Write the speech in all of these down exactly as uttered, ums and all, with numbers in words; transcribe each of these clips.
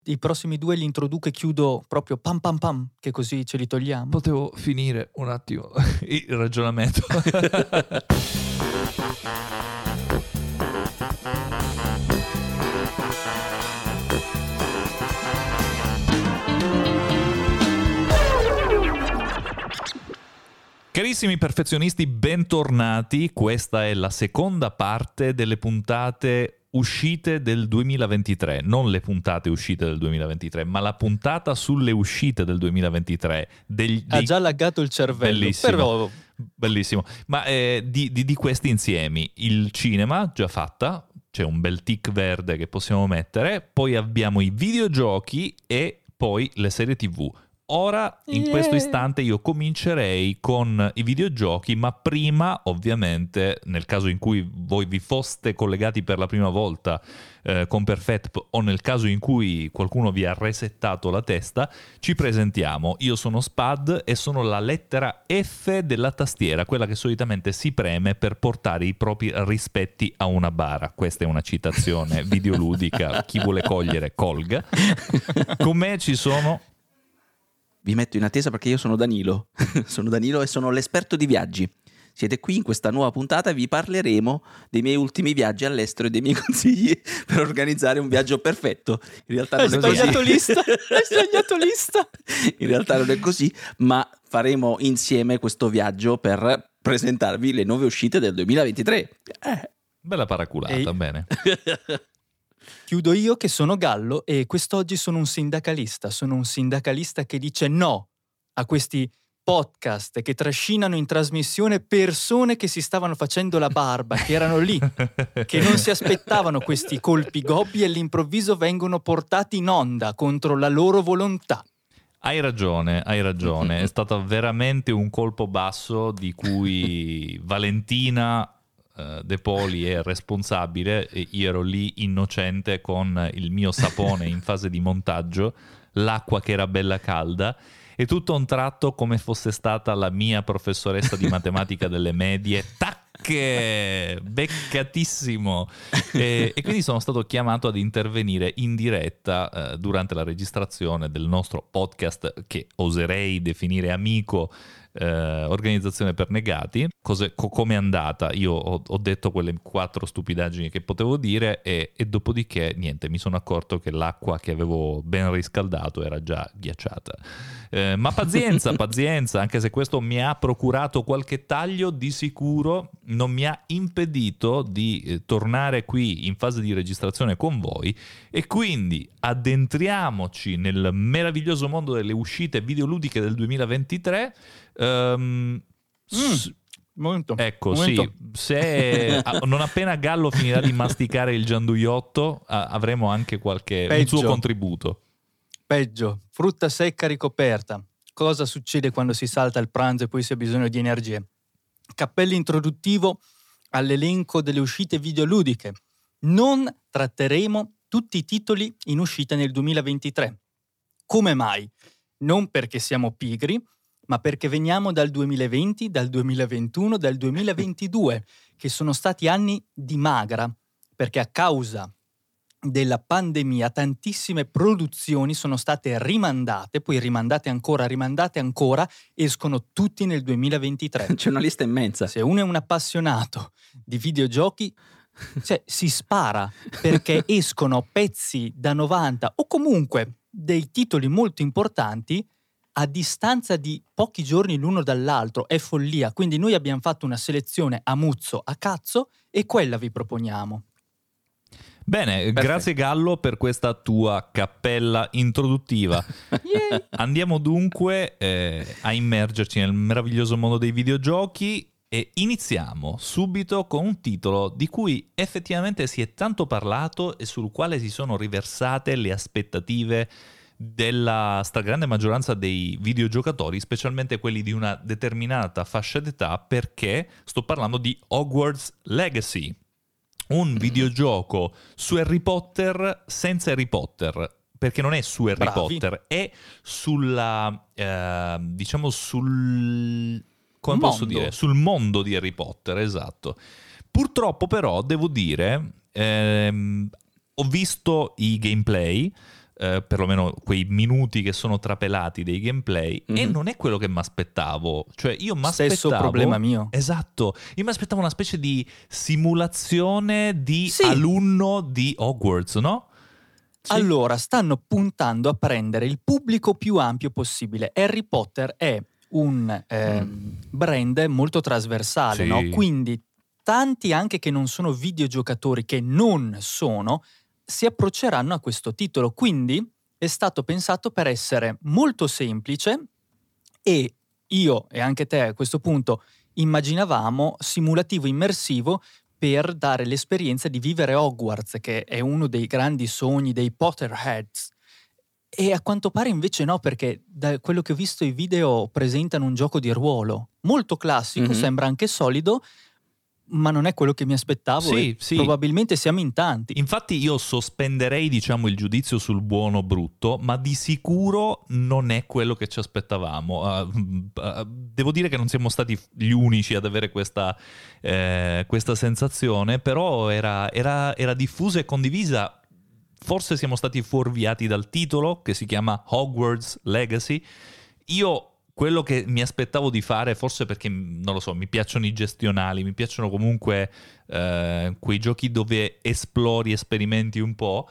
I prossimi due li introduco e chiudo proprio pam pam pam, che così ce li togliamo. Potevo finire un attimo il ragionamento. Carissimi perfezionisti, bentornati. Questa è la seconda parte delle puntate uscite del duemilaventitré, non le puntate uscite del duemilaventitré, ma la puntata sulle uscite del duemilaventitré. Degli, ha dei... già laggato il cervello, bellissimo, però... bellissimo. Ma eh, di, di, di questi insiemi, il cinema già fatta, c'è un bel tic verde che possiamo mettere, poi abbiamo i videogiochi e poi le serie tivù. Ora, in yeah. questo istante, io comincerei con i videogiochi, ma prima, ovviamente, nel caso in cui voi vi foste collegati per la prima volta eh, con Perfetp o nel caso in cui qualcuno vi ha resettato la testa, ci presentiamo. Io sono Spad e sono la lettera F della tastiera, quella che solitamente si preme per portare i propri rispetti a una bara. Questa è una citazione videoludica, chi vuole cogliere, colga. Con me ci sono... Vi metto in attesa perché io sono Danilo, sono Danilo e sono l'esperto di viaggi. Siete qui in questa nuova puntata e vi parleremo dei miei ultimi viaggi all'estero e dei miei consigli per organizzare un viaggio perfetto. In realtà non hai è sbagliato così. lista, hai sbagliato lista. In realtà non è così, ma faremo insieme questo viaggio per presentarvi le nuove uscite del duemilaventitré. Eh. Bella paraculata, Ehi. Bene. Chiudo io che sono Gallo e quest'oggi sono un sindacalista, sono un sindacalista che dice no a questi podcast che trascinano in trasmissione persone che si stavano facendo la barba, che erano lì, che non si aspettavano questi colpi gobbi e all'improvviso vengono portati in onda contro la loro volontà. Hai ragione, hai ragione, è stato veramente un colpo basso di cui Valentina De Poli è responsabile e io ero lì innocente con il mio sapone in fase di montaggio, l'acqua che era bella calda e tutto a un tratto, come fosse stata la mia professoressa di matematica delle medie, tacche, beccatissimo, e, e quindi sono stato chiamato ad intervenire in diretta eh, durante la registrazione del nostro podcast che oserei definire amico, Eh, organizzazione per negati. Cose, co- come è andata? Io ho, ho detto quelle quattro stupidaggini che potevo dire e, e dopodiché niente, mi sono accorto che l'acqua che avevo ben riscaldato era già ghiacciata. Eh, ma pazienza, pazienza, anche se questo mi ha procurato qualche taglio, di sicuro non mi ha impedito di eh, tornare qui in fase di registrazione con voi e quindi addentriamoci nel meraviglioso mondo delle uscite videoludiche del duemilaventitré. Um, mm, momento, ecco momento. Sì, se non appena Gallo finirà di masticare il gianduiotto a, avremo anche qualche un suo contributo. Peggio, frutta secca ricoperta. Cosa succede quando si salta il pranzo e poi si ha bisogno di energie? Cappello introduttivo all'elenco delle uscite videoludiche. Non tratteremo tutti i titoli in uscita nel duemilaventitré. Come mai? Non perché siamo pigri, ma perché veniamo dal duemilaventi, dal duemilaventuno, dal duemilaventidue, che sono stati anni di magra, perché a causa della pandemia tantissime produzioni sono state rimandate, poi rimandate ancora, rimandate ancora, escono tutti nel duemilaventitré. C'è una lista immensa. Se uno è un appassionato di videogiochi, cioè, si spara perché escono pezzi da novanta o comunque dei titoli molto importanti a distanza di pochi giorni l'uno dall'altro. È follia. Quindi noi abbiamo fatto una selezione a muzzo, a cazzo, e quella vi proponiamo. Bene, perfetto. Grazie Gallo per questa tua cappella introduttiva. Yeah. Andiamo dunque eh, a immergerci nel meraviglioso mondo dei videogiochi e iniziamo subito con un titolo di cui effettivamente si è tanto parlato e sul quale si sono riversate le aspettative della stragrande maggioranza dei videogiocatori, specialmente quelli di una determinata fascia d'età, perché sto parlando di Hogwarts Legacy, un videogioco su Harry Potter senza Harry Potter, perché non è su Harry Bravi. Potter, è sulla, eh, diciamo sul, come mondo. posso dire, sul mondo di Harry Potter, esatto. Purtroppo però, devo dire, ehm, ho visto i gameplay, eh, perlomeno quei minuti che sono trapelati dei gameplay, mm-hmm. e non è quello che mi aspettavo. Cioè io mi aspettavo... Stesso problema mio. Esatto, io mi aspettavo una specie di simulazione di sì. alunno di Hogwarts, no? Sì. Allora, stanno puntando a prendere il pubblico più ampio possibile. Harry Potter è un eh, mm. brand molto trasversale, sì. no? Quindi tanti anche che non sono videogiocatori, che non sono, si approcceranno a questo titolo. Quindi è stato pensato per essere molto semplice, e io e anche te a questo punto immaginavamo simulativo immersivo per dare l'esperienza di vivere Hogwarts, che è uno dei grandi sogni dei Potterheads. E a quanto pare invece no, perché da quello che ho visto i video presentano un gioco di ruolo molto classico, mm-hmm. sembra anche solido, ma non è quello che mi aspettavo, sì, e sì. probabilmente siamo in tanti. Infatti io sospenderei, diciamo, il giudizio sul buono o brutto, ma di sicuro non è quello che ci aspettavamo. Uh, uh, devo dire che non siamo stati gli unici ad avere questa, eh, questa sensazione, però era, era, era diffusa e condivisa. Forse siamo stati fuorviati dal titolo, che si chiama Hogwarts Legacy. Io... quello che mi aspettavo di fare, forse perché, non lo so, mi piacciono i gestionali, mi piacciono comunque eh, quei giochi dove esplori, sperimenti un po',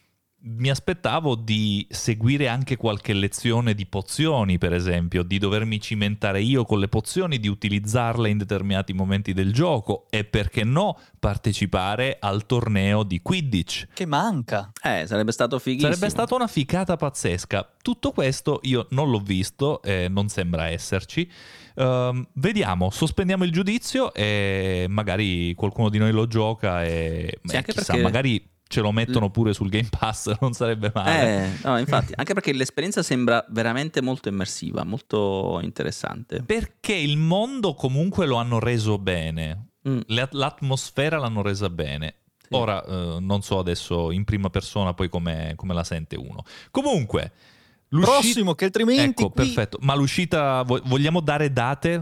mi aspettavo di seguire anche qualche lezione di pozioni, per esempio, di dovermi cimentare io con le pozioni, di utilizzarle in determinati momenti del gioco, e perché no partecipare al torneo di Quidditch. Che manca. Eh, sarebbe stato fighissimo. Sarebbe stata una ficata pazzesca. Tutto questo io non l'ho visto, e non sembra esserci. Uh, vediamo, sospendiamo il giudizio e magari qualcuno di noi lo gioca e sì, eh, anche chissà, perché... magari ce lo mettono pure sul Game Pass, non sarebbe male. Eh, no, infatti, anche perché l'esperienza sembra veramente molto immersiva, molto interessante. Perché il mondo comunque lo hanno reso bene, mm. l'atmosfera l'hanno resa bene. Sì. Ora, eh, non so adesso in prima persona poi come, come la sente uno. Comunque... prossimo, che altrimenti ecco, qui... perfetto. Ma l'uscita, vogliamo dare date?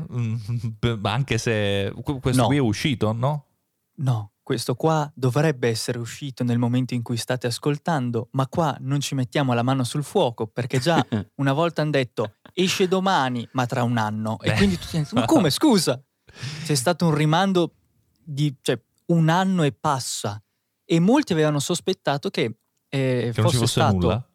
Anche se questo no. qui è uscito, no? No, questo qua dovrebbe essere uscito nel momento in cui state ascoltando, ma qua non ci mettiamo la mano sul fuoco, perché già una volta hanno detto esce domani, ma tra un anno. E quindi tutti hanno detto, ma come, scusa? C'è stato un rimando di cioè, un anno e passa. E molti avevano sospettato che, eh, che fosse non ci fosse stato... nulla?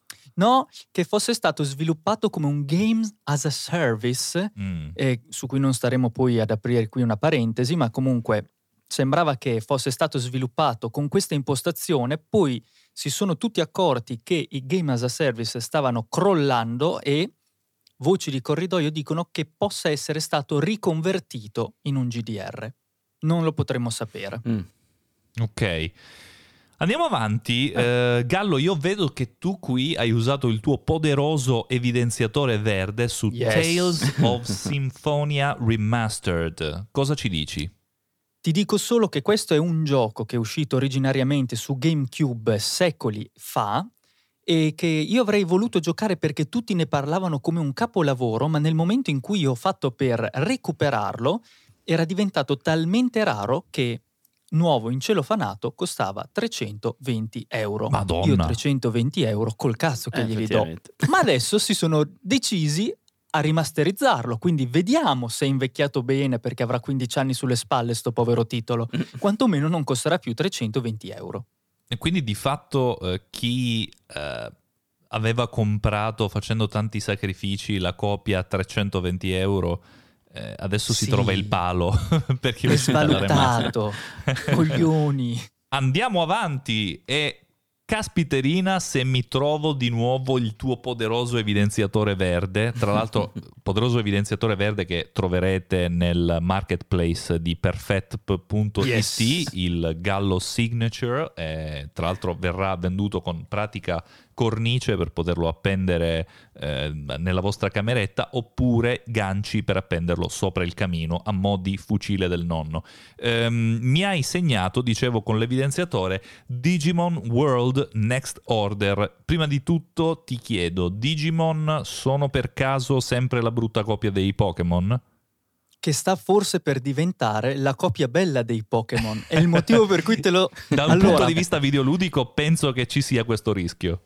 No, che fosse stato sviluppato come un Games as a Service, mm. eh, su cui non staremo poi ad aprire qui una parentesi, ma comunque sembrava che fosse stato sviluppato con questa impostazione, poi si sono tutti accorti che i Game as a Service stavano crollando e voci di corridoio dicono che possa essere stato riconvertito in un G D R. Non lo potremo sapere. Mm. Ok. Andiamo avanti. Eh, Gallo, io vedo che tu qui hai usato il tuo poderoso evidenziatore verde su yes. Tales of Symphonia Remastered. Cosa ci dici? Ti dico solo che questo è un gioco che è uscito originariamente su GameCube secoli fa e che io avrei voluto giocare perché tutti ne parlavano come un capolavoro, ma nel momento in cui ho fatto per recuperarlo era diventato talmente raro che nuovo in celofanato costava trecentoventi euro. Madonna. Io trecentoventi euro col cazzo che eh, glieli do. Ma adesso si sono decisi a rimasterizzarlo, quindi vediamo se è invecchiato bene, perché avrà quindici anni sulle spalle sto povero titolo. Quantomeno non costerà più trecentoventi euro. E quindi di fatto eh, chi eh, aveva comprato facendo tanti sacrifici la copia a trecentoventi euro Eh, adesso sì. si trova il palo perché è svalutato. Coglioni. Andiamo avanti e caspiterina se mi trovo di nuovo il tuo poderoso evidenziatore verde. Tra l'altro poderoso evidenziatore verde che troverete nel marketplace di perfect punto it, yes. il Gallo Signature, eh, tra l'altro verrà venduto con pratica cornice per poterlo appendere eh, nella vostra cameretta, oppure ganci per appenderlo sopra il camino a mo' di fucile del nonno. Ehm, mi hai segnato, dicevo, con l'evidenziatore Digimon World Next Order. Prima di tutto ti chiedo, Digimon sono per caso sempre la brutta copia dei Pokémon? Che sta forse per diventare la copia bella dei Pokémon. È il motivo per cui te lo... Da un allora... punto di vista videoludico penso che ci sia questo rischio.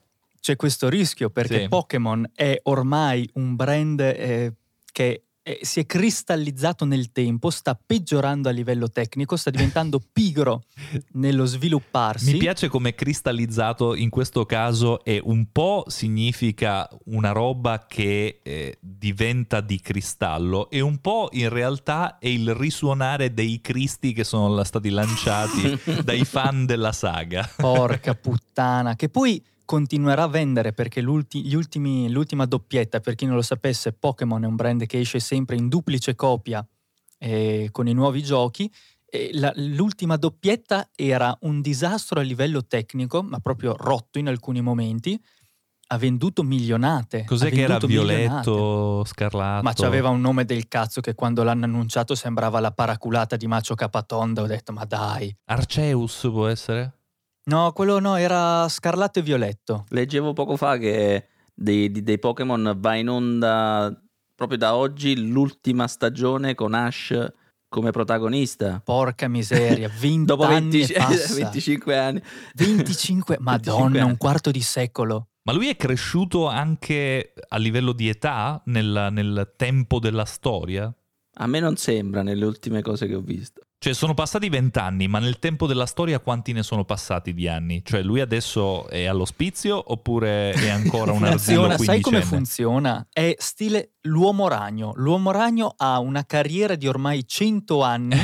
c'è questo rischio perché Sì. Pokémon è ormai un brand eh, che eh, si è cristallizzato nel tempo, sta peggiorando a livello tecnico, sta diventando pigro nello svilupparsi. Mi piace come cristallizzato in questo caso e un po' significa una roba che eh, diventa di cristallo e un po' in realtà è il risuonare dei cristi che sono stati lanciati dai fan della saga. Porca puttana, che poi continuerà a vendere perché l'ulti- gli ultimi, l'ultima doppietta, per chi non lo sapesse, Pokémon è un brand che esce sempre in duplice copia eh, con i nuovi giochi. E la, l'ultima doppietta era un disastro a livello tecnico, ma proprio rotto in alcuni momenti. Ha venduto milionate. Cos'è ha che era? venduto Violetto, milionate. scarlatto? Ma c'aveva un nome del cazzo che quando l'hanno annunciato sembrava la paraculata di Macio Capatonda. Ho detto, ma dai. Arceus può essere? No, quello no, era Scarlatto e Violetto. Leggevo poco fa che dei, di- dei Pokémon va in onda proprio da oggi l'ultima stagione con Ash come protagonista. Porca miseria, venti Dopo anni venti e passa. venticinque anni. venticinque, madonna, venticinque anni. un quarto di secolo. Ma lui è cresciuto anche a livello di età nel, nel tempo della storia? A me non sembra nelle ultime cose che ho visto. Cioè sono passati vent'anni, ma nel tempo della storia quanti ne sono passati di anni? Cioè lui adesso è all'ospizio oppure è ancora un arzillo Funziona, sai come quindicenne? funziona? È stile l'uomo ragno. L'uomo ragno ha una carriera di ormai cento anni,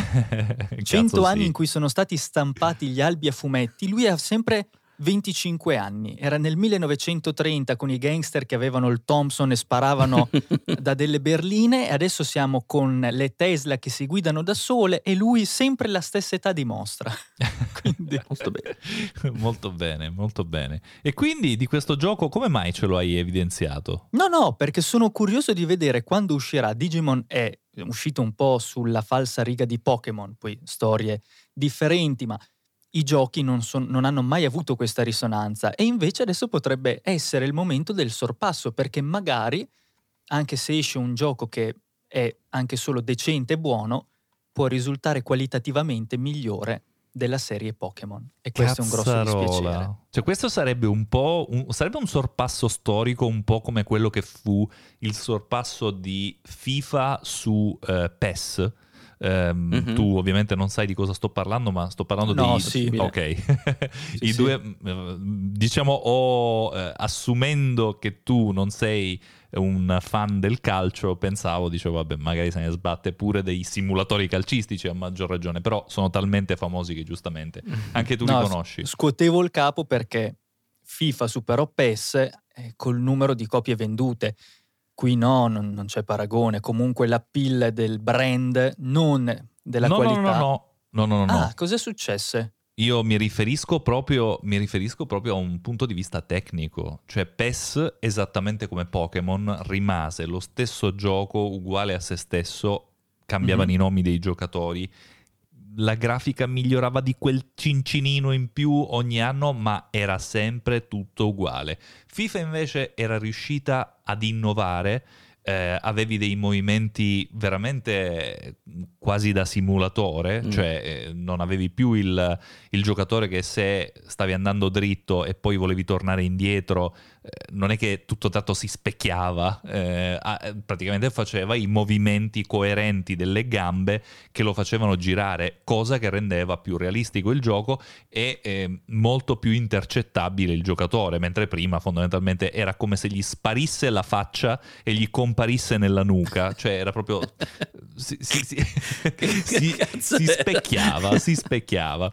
cento Cazzo, anni sì. in cui sono stati stampati gli albi a fumetti. Lui ha sempre venticinque anni. Era nel millenovecentotrenta con i gangster che avevano il Thompson e sparavano da delle berline, e adesso siamo con le Tesla che si guidano da sole e lui sempre la stessa età dimostra. Quindi... Molto bene. Molto bene, molto bene. E quindi di questo gioco come mai ce lo hai evidenziato? No, no, perché sono curioso di vedere quando uscirà. Digimon è uscito un po' sulla falsa riga di Pokémon, poi storie differenti, ma i giochi non, son, non hanno mai avuto questa risonanza, e invece adesso potrebbe essere il momento del sorpasso, perché magari, anche se esce un gioco che è anche solo decente e buono, può risultare qualitativamente migliore della serie Pokémon, e questo è un grosso dispiacere. Cazzarola. Cioè questo sarebbe un po' un, sarebbe un sorpasso storico, un po' come quello che fu il sorpasso di FIFA su eh, P E S. Um, Mhm. Tu ovviamente non sai di cosa sto parlando, ma sto parlando No, dei... sì. Ok. Sì, I sì. due, eh, diciamo, o eh, assumendo che tu non sei un fan del calcio, pensavo, dicevo, vabbè, magari se ne sbatte pure dei simulatori calcistici, a maggior ragione, però sono talmente famosi che giustamente anche tu No, li conosci. scuotevo il capo perché FIFA superò P E S eh, col numero di copie vendute. Qui no, non, non c'è paragone. Comunque l'appeal del brand, non della no, qualità. no, no, no, no, no, no, no. Ah, cos'è successo? Io mi riferisco proprio, mi riferisco proprio a un punto di vista tecnico, cioè P E S, esattamente come Pokémon, rimase lo stesso gioco uguale a se stesso, cambiavano Mhm. i nomi dei giocatori, la grafica migliorava di quel cincinino in più ogni anno, ma era sempre tutto uguale. FIFA invece era riuscita ad innovare, eh, avevi dei movimenti veramente quasi da simulatore, Mm. cioè eh, non avevi più il, il giocatore che se stavi andando dritto e poi volevi tornare indietro, eh, non è che tutto tanto si specchiava, eh, ah, praticamente faceva i movimenti coerenti delle gambe che lo facevano girare, cosa che rendeva più realistico il gioco e eh, molto più intercettabile il giocatore, mentre prima fondamentalmente era come se gli sparisse la faccia e gli comparisse nella nuca, cioè era proprio si, si, si, si, cazzo si era? specchiava, si specchiava.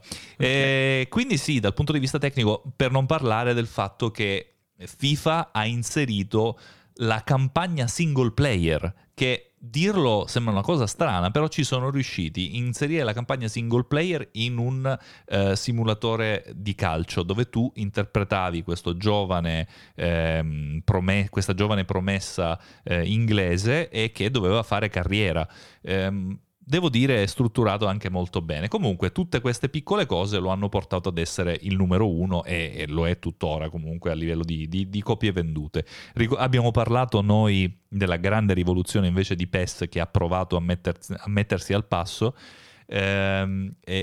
E quindi sì, dal punto di vista tecnico, per non parlare del fatto che FIFA ha inserito la campagna single player, che dirlo sembra una cosa strana, però ci sono riusciti. Inserire la campagna single player in un eh, simulatore di calcio dove tu interpretavi questo giovane ehm, prome- questa giovane promessa eh, inglese e che doveva fare carriera. Ehm, Devo dire è strutturato anche molto bene. Comunque tutte queste piccole cose lo hanno portato ad essere il numero uno e, e lo è tuttora comunque a livello di, di, di copie vendute. Ric- abbiamo parlato noi della grande rivoluzione invece di P E S che ha provato a mettersi, a mettersi al passo ehm, e, e,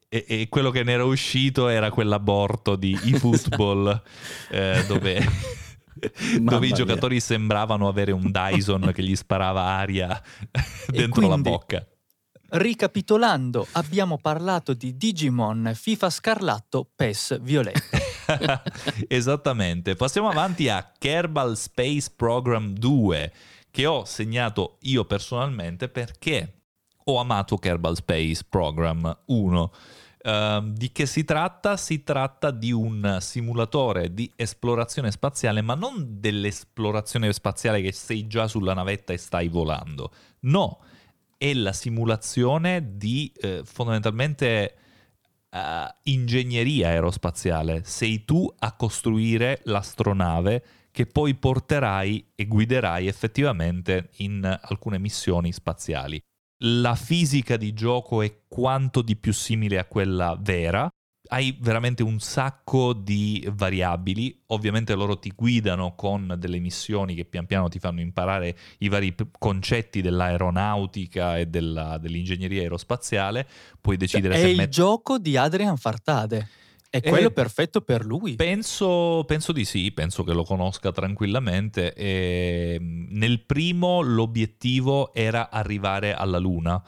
e, e quello che ne era uscito era quell'aborto di eFootball eh, dove, dove i giocatori mia. sembravano avere un Dyson che gli sparava aria dentro quindi, la bocca. Ricapitolando, abbiamo parlato di Digimon, FIFA Scarlatto, P E S Violetta. Esattamente. Passiamo avanti a Kerbal Space Program due, che ho segnato io personalmente perché ho amato Kerbal Space Program uno. Uh, di che si tratta? Si tratta di un simulatore di esplorazione spaziale, ma non dell'esplorazione spaziale che sei già sulla navetta e stai volando. No, è la simulazione di eh, fondamentalmente uh, ingegneria aerospaziale. Sei tu a costruire l'astronave che poi porterai e guiderai effettivamente in alcune missioni spaziali. La fisica di gioco è quanto di più simile a quella vera. Hai veramente un sacco di variabili, ovviamente loro ti guidano con delle missioni che pian piano ti fanno imparare i vari p- concetti dell'aeronautica e della, dell'ingegneria aerospaziale, puoi decidere cioè, se... È il met- gioco di Adrian Fartade, è quello eh, perfetto per lui. Penso, penso di sì, penso che lo conosca tranquillamente. E nel primo l'obiettivo era arrivare alla Luna,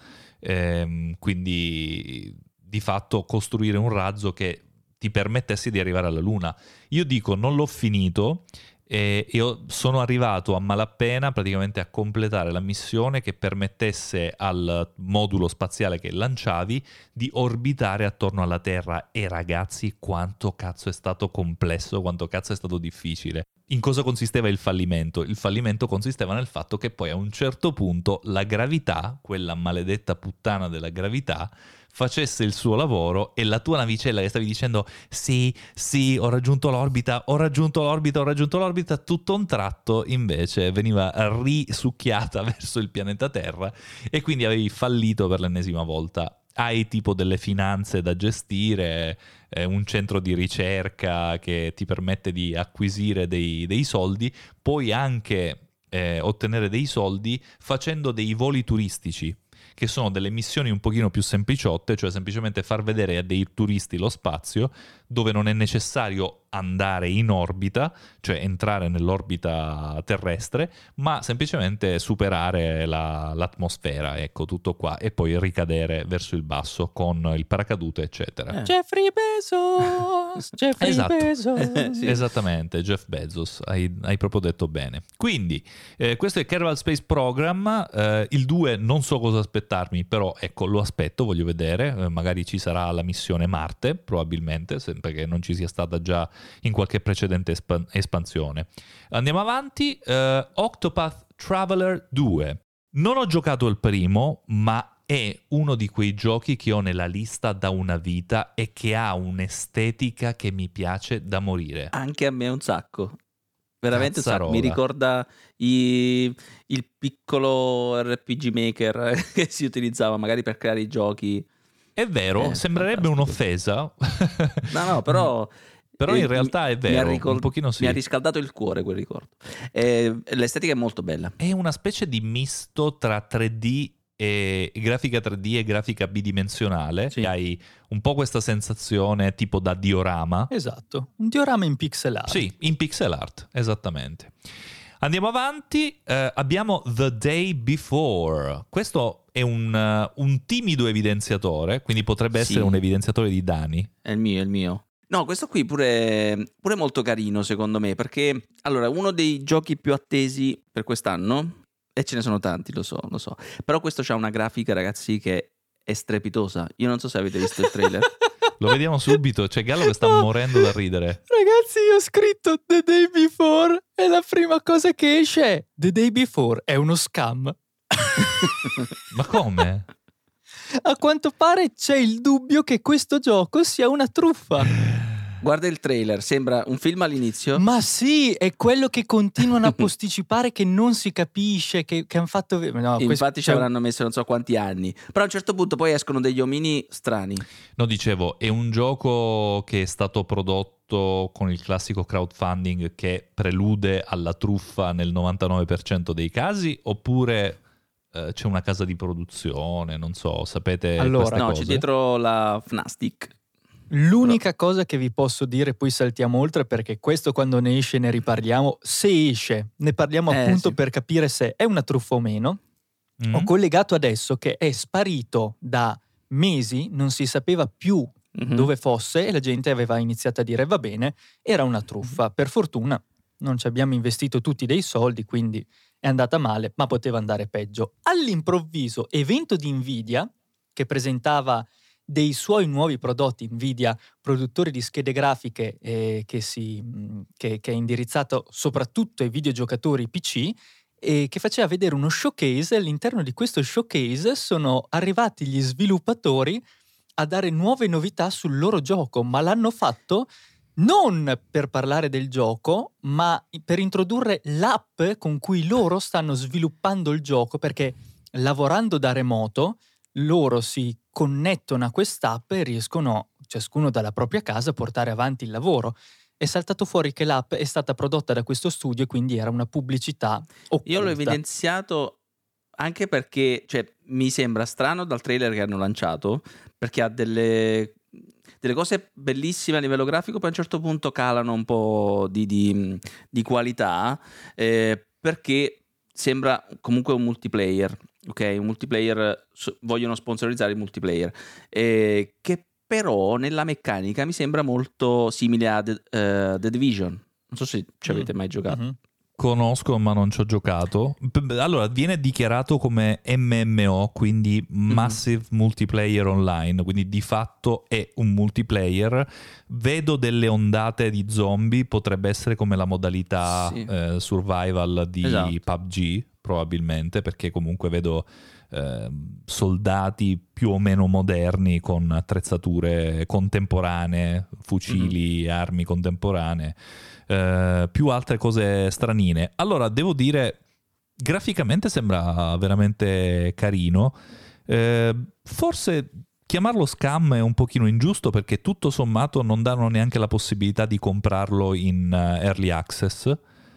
e quindi... di fatto costruire un razzo che ti permettesse di arrivare alla Luna. Io dico, non l'ho finito e io sono arrivato a malapena praticamente a completare la missione che permettesse al modulo spaziale che lanciavi di orbitare attorno alla Terra. E ragazzi, quanto cazzo è stato complesso, quanto cazzo è stato difficile. In cosa consisteva il fallimento? Il fallimento consisteva nel fatto che poi a un certo punto la gravità, quella maledetta puttana della gravità, facesse il suo lavoro e la tua navicella che stavi dicendo sì, sì, ho raggiunto l'orbita, ho raggiunto l'orbita, ho raggiunto l'orbita, tutto a un tratto invece veniva risucchiata verso il pianeta Terra e quindi avevi fallito per l'ennesima volta. Hai tipo delle finanze da gestire, eh, un centro di ricerca che ti permette di acquisire dei, dei soldi, puoi anche eh, ottenere dei soldi facendo dei voli turistici, che sono delle missioni un pochino più sempliciotte, cioè semplicemente far vedere a dei turisti lo spazio, dove non è necessario andare in orbita, cioè entrare nell'orbita terrestre, ma semplicemente superare la, l'atmosfera, ecco, tutto qua, e poi ricadere verso il basso con il paracadute, eccetera. Eh. Jeffrey Bezos! Jeffrey esatto. Bezos! Sì. Esattamente, Jeff Bezos, hai, hai proprio detto bene. Quindi, eh, questo è Kerbal Space Program, eh, il due non so cosa aspettarmi, però ecco, lo aspetto, voglio vedere, eh, magari ci sarà la missione Marte, probabilmente, sempre che non ci sia stata già in qualche precedente espan- espansione. Andiamo avanti, eh, Octopath Traveler due. Non ho giocato il primo, ma è uno di quei giochi che ho nella lista da una vita e che ha un'estetica che mi piace da morire. Anche a me un sacco. Veramente un sacco. Cazzarola. Mi ricorda i, il piccolo R P G Maker che si utilizzava magari per creare i giochi. È vero, Eh, sembrerebbe fantastico. un'offesa. No, no, però... Però in realtà è vero, mi ricord- un pochino sì. Mi ha riscaldato il cuore quel ricordo. Eh, l'estetica è molto bella. È una specie di misto tra tre D e grafica tre D e grafica bidimensionale. Sì. Hai un po' questa sensazione tipo da diorama. Esatto, un diorama in pixel art. Sì, in pixel art, esattamente. Andiamo avanti, eh, abbiamo The Day Before. Questo è un, uh, un timido evidenziatore, quindi potrebbe Sì. essere un evidenziatore di Dani. È il mio, è il mio. No, questo qui pure, pure molto carino secondo me, perché allora uno dei giochi più attesi per quest'anno, e ce ne sono tanti, lo so, lo so, però questo c'ha una grafica, ragazzi, che è strepitosa. Io non so se avete visto il trailer. Lo vediamo subito, c'è Gallo che sta No. morendo da ridere. Ragazzi, io ho scritto The Day Before e la prima cosa che esce è The Day Before è uno scam. Ma come? A quanto pare c'è il dubbio che questo gioco sia una truffa. Guarda il trailer, sembra un film all'inizio. Ma sì, è quello che continuano a posticipare, che non si capisce, che, che hanno fatto... No, Infatti questo- ci cioè, avranno messo non so quanti anni. Però a un certo punto poi escono degli omini strani. No, dicevo, è un gioco che è stato prodotto con il classico crowdfunding che prelude alla truffa nel novantanove per cento dei casi, oppure eh, c'è una casa di produzione, non so, sapete Allora, queste No, cose? c'è dietro la Fnastic. L'unica cosa che vi posso dire, poi saltiamo oltre perché questo quando ne esce ne riparliamo, se esce ne parliamo Eh, appunto sì. per capire se è una truffa o meno. Mm? Ho collegato adesso che è sparito da mesi, non si sapeva più Mhm. dove fosse e la gente aveva iniziato a dire va bene, era una truffa. Per fortuna non ci abbiamo investito tutti dei soldi, quindi è andata male, ma poteva andare peggio. All'improvviso, evento di Nvidia che presentava dei suoi nuovi prodotti, Nvidia, produttore di schede grafiche eh, che, si, mh, che, che è indirizzato soprattutto ai videogiocatori P C, e che faceva vedere uno showcase. All'interno di questo showcase sono arrivati gli sviluppatori a dare nuove novità sul loro gioco, ma l'hanno fatto non per parlare del gioco, ma per introdurre l'app con cui loro stanno sviluppando il gioco, perché lavorando da remoto loro si connettono a quest'app e riescono, ciascuno dalla propria casa, a portare avanti il lavoro. È saltato fuori che l'app è stata prodotta da questo studio e quindi era una pubblicità occulta. Io l'ho evidenziato anche perché, cioè, mi sembra strano dal trailer che hanno lanciato, perché ha delle, delle cose bellissime a livello grafico, poi a un certo punto calano un po' di, di, di qualità, eh, perché sembra comunque un multiplayer, ok? Un multiplayer, so- vogliono sponsorizzare il multiplayer, eh, che però nella meccanica mi sembra molto simile a The, eh, The Division. Non so se ci avete mai giocato. Mhm. Conosco ma non ci ho giocato. P- Allora, viene dichiarato come M M O, quindi Massive Multiplayer Online, quindi di fatto è un multiplayer. Vedo delle ondate di zombie, potrebbe essere come la modalità Sì. eh, survival di Esatto. P U B G, probabilmente, perché comunque vedo eh, soldati più o meno moderni con attrezzature contemporanee, fucili, armi contemporanee. Uh, più altre cose stranine. Allora, devo dire, graficamente sembra veramente carino. Uh, forse chiamarlo scam è un pochino ingiusto perché tutto sommato non danno neanche la possibilità di comprarlo in uh, early access.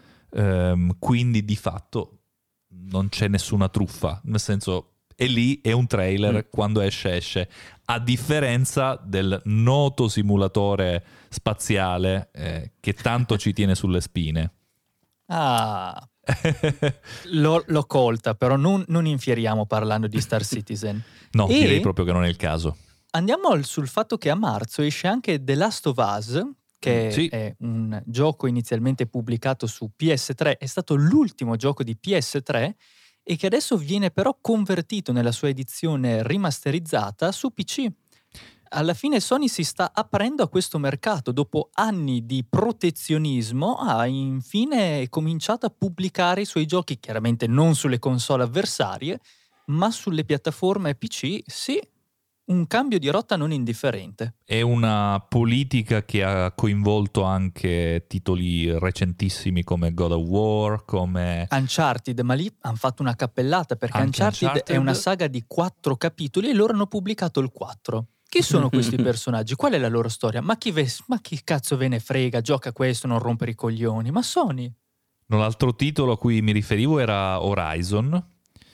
Um, quindi di fatto non c'è nessuna truffa. Nel senso, è lì, è un trailer, mm. quando esce esce. A differenza del noto simulatore spaziale eh, che tanto ci tiene sulle spine. Ah, l'ho, l'ho colta, però non, non infieriamo parlando di Star Citizen. No, E direi proprio che non è il caso. andiamo al- sul fatto che a marzo esce anche The Last of Us, che Sì. è un gioco inizialmente pubblicato su P S tre, è stato l'ultimo gioco di P S tre e che adesso viene però convertito nella sua edizione rimasterizzata su P C. Alla fine Sony si sta aprendo a questo mercato, dopo anni di protezionismo ha infine cominciato a pubblicare i suoi giochi, chiaramente non sulle console avversarie, ma sulle piattaforme P C. Sì, un cambio di rotta non indifferente. È una politica che ha coinvolto anche titoli recentissimi come God of War, come Uncharted, ma lì hanno fatto una cappellata perché Anche Uncharted, Uncharted. è una saga di quattro capitoli e loro hanno pubblicato il quattro. Chi sono questi personaggi? Qual è la loro storia? Ma chi, ve- ma chi cazzo ve ne frega? Gioca questo, non rompere i coglioni. Ma Sony. No, l'altro titolo a cui mi riferivo era Horizon.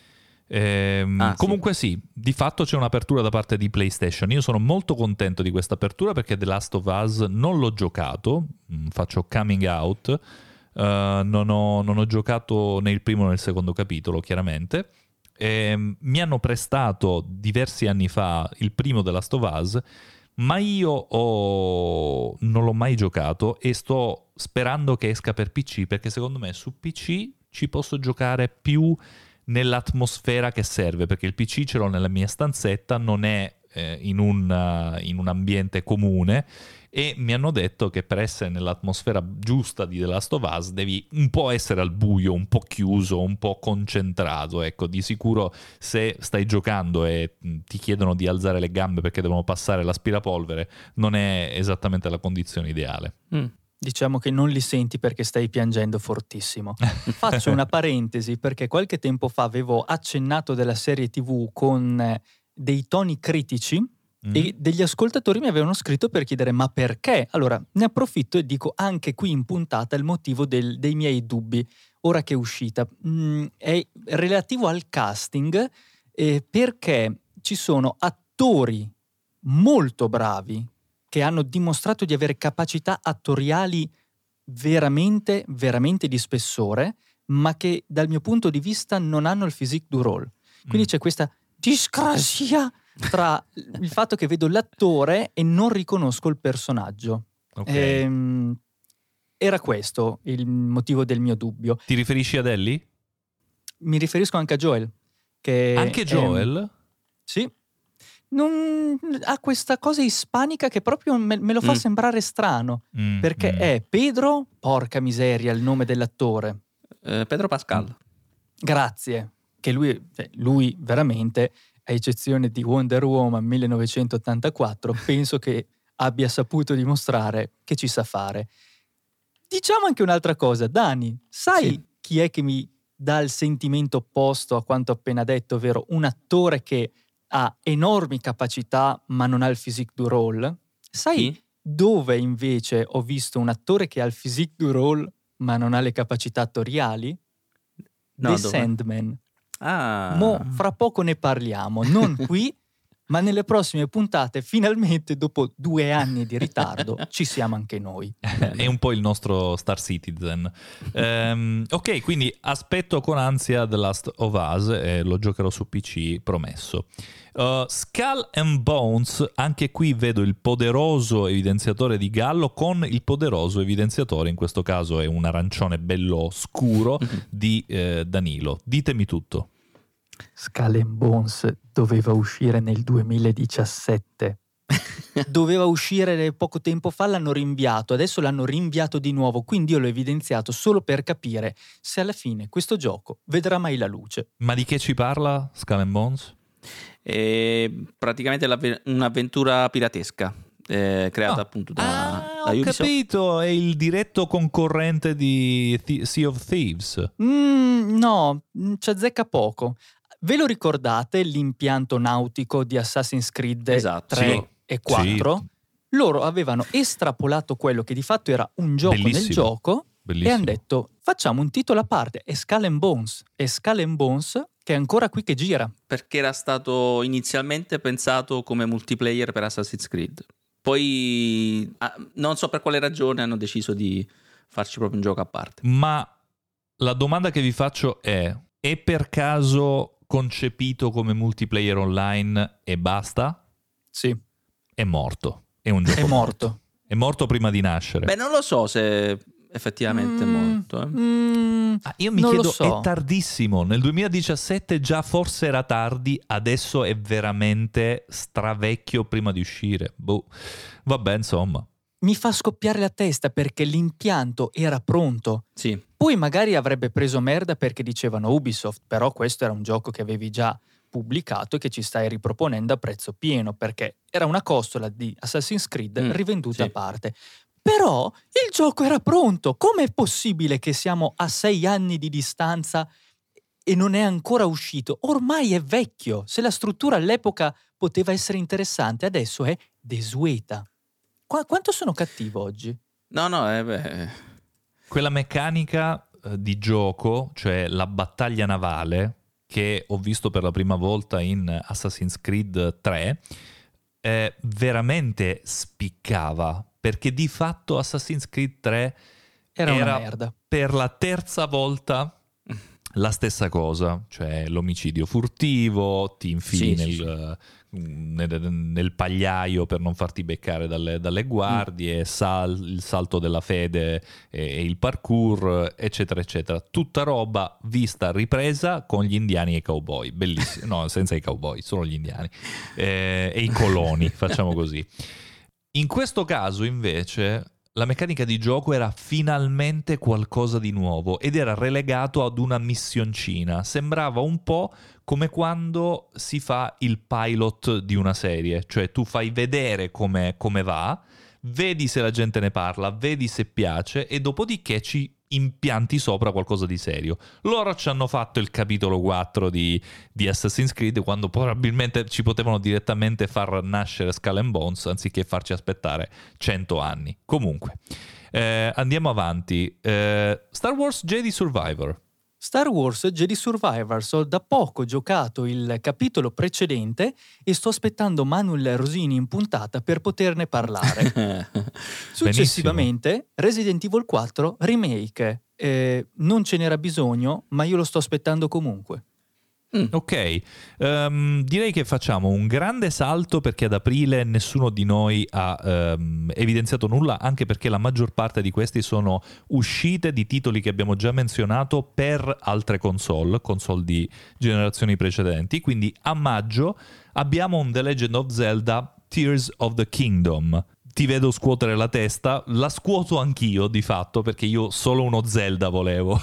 Ehm, Ah, sì. comunque sì, di fatto c'è un'apertura da parte di PlayStation. Io sono molto contento di questa apertura perché The Last of Us non l'ho giocato, mm, faccio coming out, uh, non, ho, non ho giocato né il primo né il secondo capitolo, chiaramente. Ehm, mi hanno prestato diversi anni fa il primo The Last of Us, ma io ho... non l'ho mai giocato e sto sperando che esca per P C perché secondo me su P C ci posso giocare più nell'atmosfera che serve, perché il P C ce l'ho nella mia stanzetta, non è eh, in, un, uh, in un ambiente comune, e mi hanno detto che per essere nell'atmosfera giusta di The Last of Us devi un po' essere al buio, un po' chiuso, un po' concentrato. Ecco, di sicuro se stai giocando e mh, ti chiedono di alzare le gambe perché devono passare l'aspirapolvere, non è esattamente la condizione ideale. Mm. Diciamo che non li senti perché stai piangendo fortissimo. Faccio una parentesi perché qualche tempo fa avevo accennato della serie tivù con eh, dei toni critici Mm. e degli ascoltatori mi avevano scritto per chiedere ma perché? Allora ne approfitto e dico anche qui in puntata il motivo del- dei miei dubbi. ora che è uscita, mh, è relativo al casting, eh, perché ci sono attori molto bravi che hanno dimostrato di avere capacità attoriali veramente, veramente di spessore, ma che dal mio punto di vista non hanno il physique du rôle. Quindi mm. c'è questa discrasia tra il fatto che vedo l'attore e non riconosco il personaggio. Okay. Ehm, era questo il motivo del mio dubbio. Ti riferisci ad Ellie? Mi riferisco anche a Joel. Che anche Joel? È, sì. Non, ha questa cosa ispanica che proprio me, me lo fa mm. sembrare strano. Mm, perché mm. è Pedro, porca miseria il nome dell'attore. Uh, Pedro Pascal. Grazie. Che lui, cioè, lui veramente, a eccezione di Wonder Woman millenovecentottantaquattro, penso che abbia saputo dimostrare che ci sa fare. Diciamo anche un'altra cosa, Dani, sai sì. chi è che mi dà il sentimento opposto a quanto ho appena detto, ovvero un attore che ha enormi capacità ma non ha il physique du rôle? Sai chi? Dove invece ho visto un attore che ha il physique du rôle ma non ha le capacità attoriali? No, The dove? Sandman. Ah. Mo fra poco ne parliamo, non qui, ma nelle prossime puntate, finalmente, dopo due anni di ritardo, ci siamo anche noi. È un po' il nostro Star Citizen. um, ok, quindi aspetto con ansia The Last of Us e lo giocherò su P C, promesso. Uh, Skull and Bones, anche qui vedo il poderoso evidenziatore di Gallo con il poderoso evidenziatore, in questo caso è un arancione bello scuro, di eh, Danilo. Ditemi tutto. Skull and Bones doveva uscire nel duemiladiciassette. Doveva uscire poco tempo fa, l'hanno rinviato, adesso l'hanno rinviato di nuovo, quindi io l'ho evidenziato solo per capire se alla fine questo gioco vedrà mai la luce. Ma di che ci parla Skull and Bones? È praticamente un'avventura piratesca eh, creata ah. appunto da, ah, da ho Ubisoft. Capito, è il diretto concorrente di Th- Sea of Thieves. Mm, no, ci azzecca poco. Ve lo ricordate l'impianto nautico di Assassin's Creed esatto, tre sì. e quattro? Sì. Loro avevano estrapolato quello che di fatto era un gioco Bellissimo. nel gioco. Bellissimo. E hanno detto facciamo un titolo a parte, è Skull and Bones. È Skull and Bones che è ancora qui che gira. Perché era stato inizialmente pensato come multiplayer per Assassin's Creed. Poi ah, non so per quale ragione hanno deciso di farci proprio un gioco a parte. Ma la domanda che vi faccio è: è per caso concepito come multiplayer online e basta? Sì. È morto. È un gioco È morto. morto. È morto prima di nascere. Beh, non lo so se effettivamente mm, è morto. Eh. Mm, ah, io mi non chiedo, lo so. È tardissimo. Nel duemiladiciassette già forse era tardi, adesso è veramente stravecchio prima di uscire. Boh. Vabbè, insomma. Mi fa scoppiare la testa perché l'impianto era pronto. Sì. Poi magari avrebbe preso merda perché dicevano Ubisoft, però questo era un gioco che avevi già pubblicato e che ci stai riproponendo a prezzo pieno, perché era una costola di Assassin's Creed mm, rivenduta sì. a parte. Però il gioco era pronto. Com'è possibile che siamo a sei anni di distanza e non è ancora uscito? Ormai è vecchio. Se la struttura all'epoca poteva essere interessante, adesso è desueta. Qu- quanto sono cattivo oggi? No, no, eh beh... Quella meccanica eh, di gioco, cioè la battaglia navale, che ho visto per la prima volta in Assassin's Creed tre, eh, veramente spiccava, perché di fatto Assassin's Creed tre era, era una merda. Per la terza volta la stessa cosa, cioè l'omicidio furtivo, ti infili sì, nel, sì, sì. Nel, nel pagliaio per non farti beccare dalle, dalle guardie, mm. sal, il salto della fede e, e il parkour, eccetera, eccetera. Tutta roba vista, ripresa con gli indiani e i cowboy. Bellissimo. No, senza i cowboy, solo gli indiani. Eh, e i coloni, facciamo così. In questo caso, invece... la meccanica di gioco era finalmente qualcosa di nuovo ed era relegato ad una missioncina. Sembrava un po' come quando si fa il pilot di una serie, cioè tu fai vedere come, come va, vedi se la gente ne parla, vedi se piace e dopodiché ci impianti sopra qualcosa di serio. Loro ci hanno fatto il capitolo quattro di, di Assassin's Creed, quando probabilmente ci potevano direttamente far nascere Skull and Bones anziché farci aspettare cento anni. Comunque, eh, andiamo avanti. Eh, Star Wars Jedi Survivor. Star Wars Jedi Survivors, ho da poco giocato il capitolo precedente e sto aspettando Manuel Rosini in puntata per poterne parlare. Successivamente Benissimo. Resident Evil quattro Remake, eh, non ce n'era bisogno, ma io lo sto aspettando comunque. Mm. Ok, um, direi che facciamo un grande salto perché ad aprile nessuno di noi ha um, evidenziato nulla, anche perché la maggior parte di questi sono uscite di titoli che abbiamo già menzionato per altre console, console di generazioni precedenti. Quindi a maggio abbiamo un The Legend of Zelda Tears of the Kingdom. Ti vedo scuotere la testa, la scuoto anch'io di fatto, perché io solo uno Zelda volevo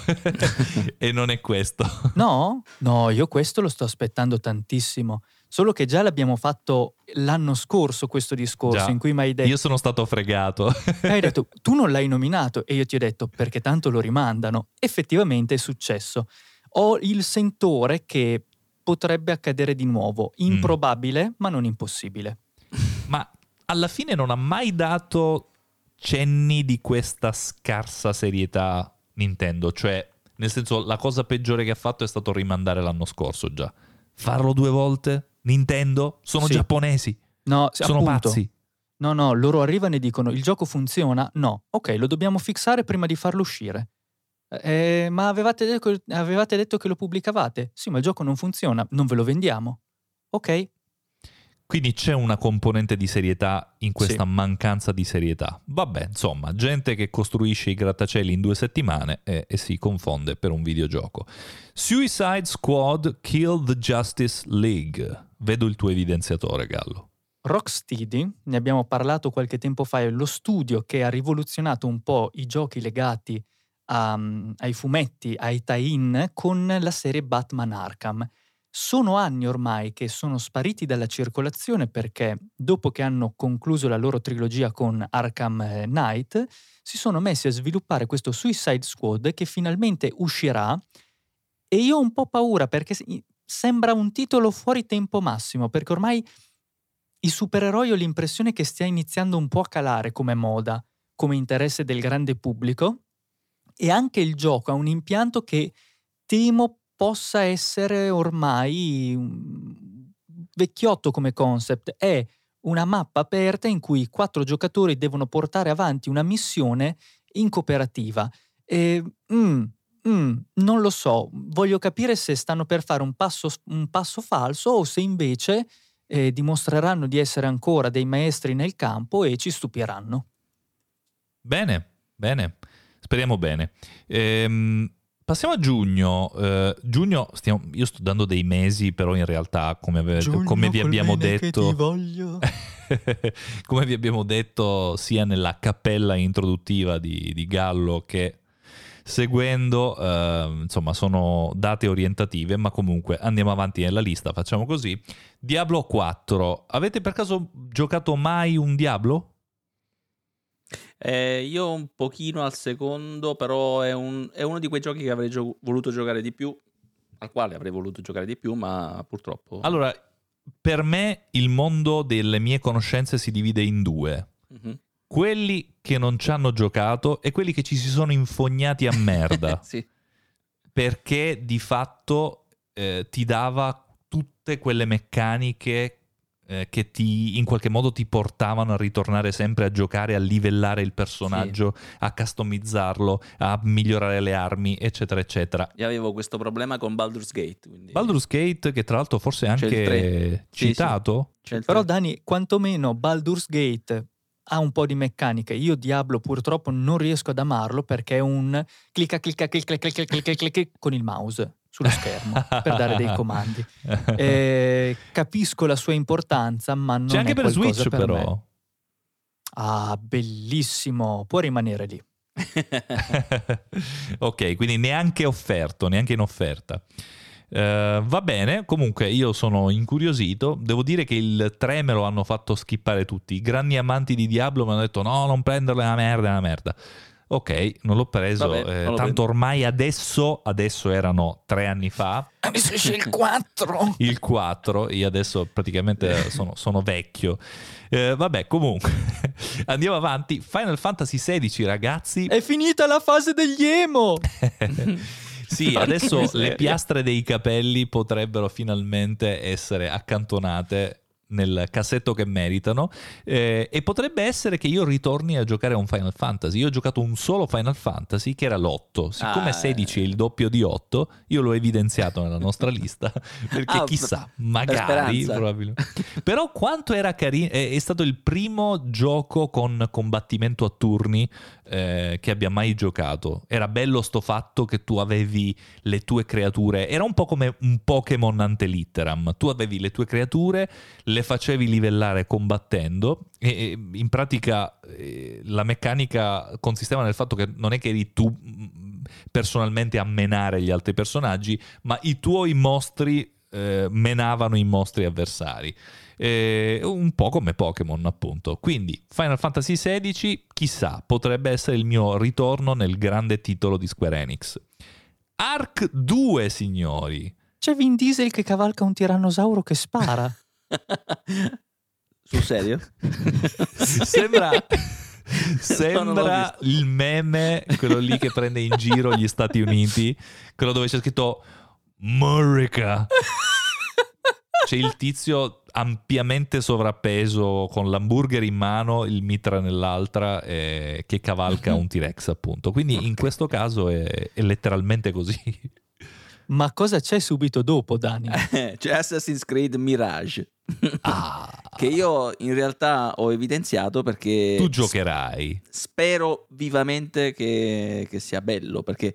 e non è questo. No? No, io questo lo sto aspettando tantissimo, solo che già l'abbiamo fatto l'anno scorso questo discorso, già, in cui mi hai detto... Io sono stato fregato. Hai detto, tu non l'hai nominato, e io ti ho detto, perché tanto lo rimandano. Effettivamente è successo. Ho il sentore che potrebbe accadere di nuovo, improbabile, mm. ma non impossibile. Ma... alla fine non ha mai dato cenni di questa scarsa serietà Nintendo, cioè nel senso la cosa peggiore che ha fatto è stato rimandare l'anno scorso già. Farlo due volte? Nintendo? Sono sì. giapponesi? No, sono appunto. pazzi? No, no, loro arrivano e dicono il gioco funziona? No, ok, lo dobbiamo fissare prima di farlo uscire. Eh, ma avevate detto, avevate detto che lo pubblicavate? Sì, ma il gioco non funziona, non ve lo vendiamo. Ok. Quindi c'è una componente di serietà in questa sì. mancanza di serietà. Vabbè, insomma, gente che costruisce i grattacieli in due settimane e, e si confonde per un videogioco. Suicide Squad Kill the Justice League. Vedo il tuo evidenziatore, Gallo. Rocksteady, ne abbiamo parlato qualche tempo fa, è lo studio che ha rivoluzionato un po' i giochi legati a, ai fumetti, ai tie-in con la serie Batman Arkham. Sono anni ormai che sono spariti dalla circolazione perché dopo che hanno concluso la loro trilogia con Arkham Knight si sono messi a sviluppare questo Suicide Squad che finalmente uscirà, e io ho un po' paura perché sembra un titolo fuori tempo massimo, perché ormai i supereroi ho l'impressione che stia iniziando un po' a calare come moda, come interesse del grande pubblico, e anche il gioco ha un impianto che temo possa essere ormai vecchiotto come concept. È una mappa aperta in cui quattro giocatori devono portare avanti una missione in cooperativa. E, mm, mm, non lo so, voglio capire se stanno per fare un passo, un passo falso o se invece eh, dimostreranno di essere ancora dei maestri nel campo e ci stupiranno. Bene, bene, speriamo bene. Ehm... Passiamo a giugno. Uh, giugno, stiamo, io sto dando dei mesi, però in realtà, come, ave, come vi abbiamo detto, come vi abbiamo detto, sia nella cappella introduttiva di, di Gallo che seguendo, uh, insomma, sono date orientative, ma comunque andiamo avanti nella lista. Facciamo così. Diablo quattro. Avete per caso giocato mai un Diablo? Eh, io un pochino al secondo, però è, un, è uno di quei giochi che avrei gio- voluto giocare di più, al quale avrei voluto giocare di più, ma purtroppo... Allora, per me il mondo delle mie conoscenze si divide in due. Mm-hmm. Quelli che non ci hanno giocato e quelli che ci si sono infognati a merda. Sì. Perché di fatto eh, ti dava tutte quelle meccaniche Eh, che ti in qualche modo ti portavano a ritornare sempre a giocare, a livellare il personaggio, sì. a customizzarlo, a migliorare le armi, eccetera eccetera. Io avevo questo problema con Baldur's Gate, quindi... Baldur's Gate, che tra l'altro forse è anche citato, sì, sì. Però Dani, quantomeno Baldur's Gate ha un po' di meccanica. Io Diablo purtroppo non riesco ad amarlo perché è un clicca clicca clicca clicca clicca clicca, clicca con il mouse sullo schermo per dare dei comandi. Eh, capisco la sua importanza, ma non c'è anche è per Switch per però. Me. Ah, bellissimo, può rimanere lì. Ok, quindi neanche offerto, neanche in offerta. Uh, va bene, comunque io sono incuriosito. Devo dire che il tre me lo hanno fatto skippare tutti. I grandi amanti di Diablo mi hanno detto no, non prenderlo, è una merda, è una merda. Ok, non l'ho preso, Vabbè, eh, non lo tanto prendo. ormai adesso, adesso erano tre anni fa, Adesso esce il quattro. il quattro, io adesso praticamente sono, sono vecchio. Eh, vabbè, comunque, andiamo avanti. Final Fantasy sedici, ragazzi. È finita la fase degli emo. Sì, Porca adesso miseria. le piastre dei capelli potrebbero finalmente essere accantonate nel cassetto che meritano, eh, e potrebbe essere che io ritorni a giocare a un Final Fantasy. Io ho giocato un solo Final Fantasy che era l'otto, siccome Ah, sedici eh. è il doppio di otto, io l'ho evidenziato nella nostra lista perché Ah, chissà, per magari speranza. probabilmente. Però quanto era carino, è, è stato il primo gioco con combattimento a turni eh, che abbia mai giocato. Era bello sto fatto che tu avevi le tue creature, era un po' come un Pokémon ante litteram, tu avevi le tue creature, le facevi livellare combattendo e, e in pratica eh, la meccanica consisteva nel fatto che non è che eri tu mh, personalmente a menare gli altri personaggi, ma i tuoi mostri eh, menavano i mostri avversari. Eh, un po' come Pokémon, appunto. Quindi Final Fantasy sedici, chissà, potrebbe essere il mio ritorno nel grande titolo di Square Enix. Ark due, signori. C'è Vin Diesel che cavalca un tirannosauro che spara. Sul serio? Sembra, No, non l'ho sembra visto. il meme, quello lì che prende in giro gli Stati Uniti, quello dove c'è scritto America. C'è il tizio ampiamente sovrappeso con l'hamburger in mano, il mitra nell'altra, eh, che cavalca un T-Rex, appunto. Quindi in questo caso è, è letteralmente così. Ma cosa c'è subito dopo, Dani? C'è Assassin's Creed Mirage. Ah, Che io in realtà ho evidenziato perché tu giocherai. spero vivamente che, che sia bello, perché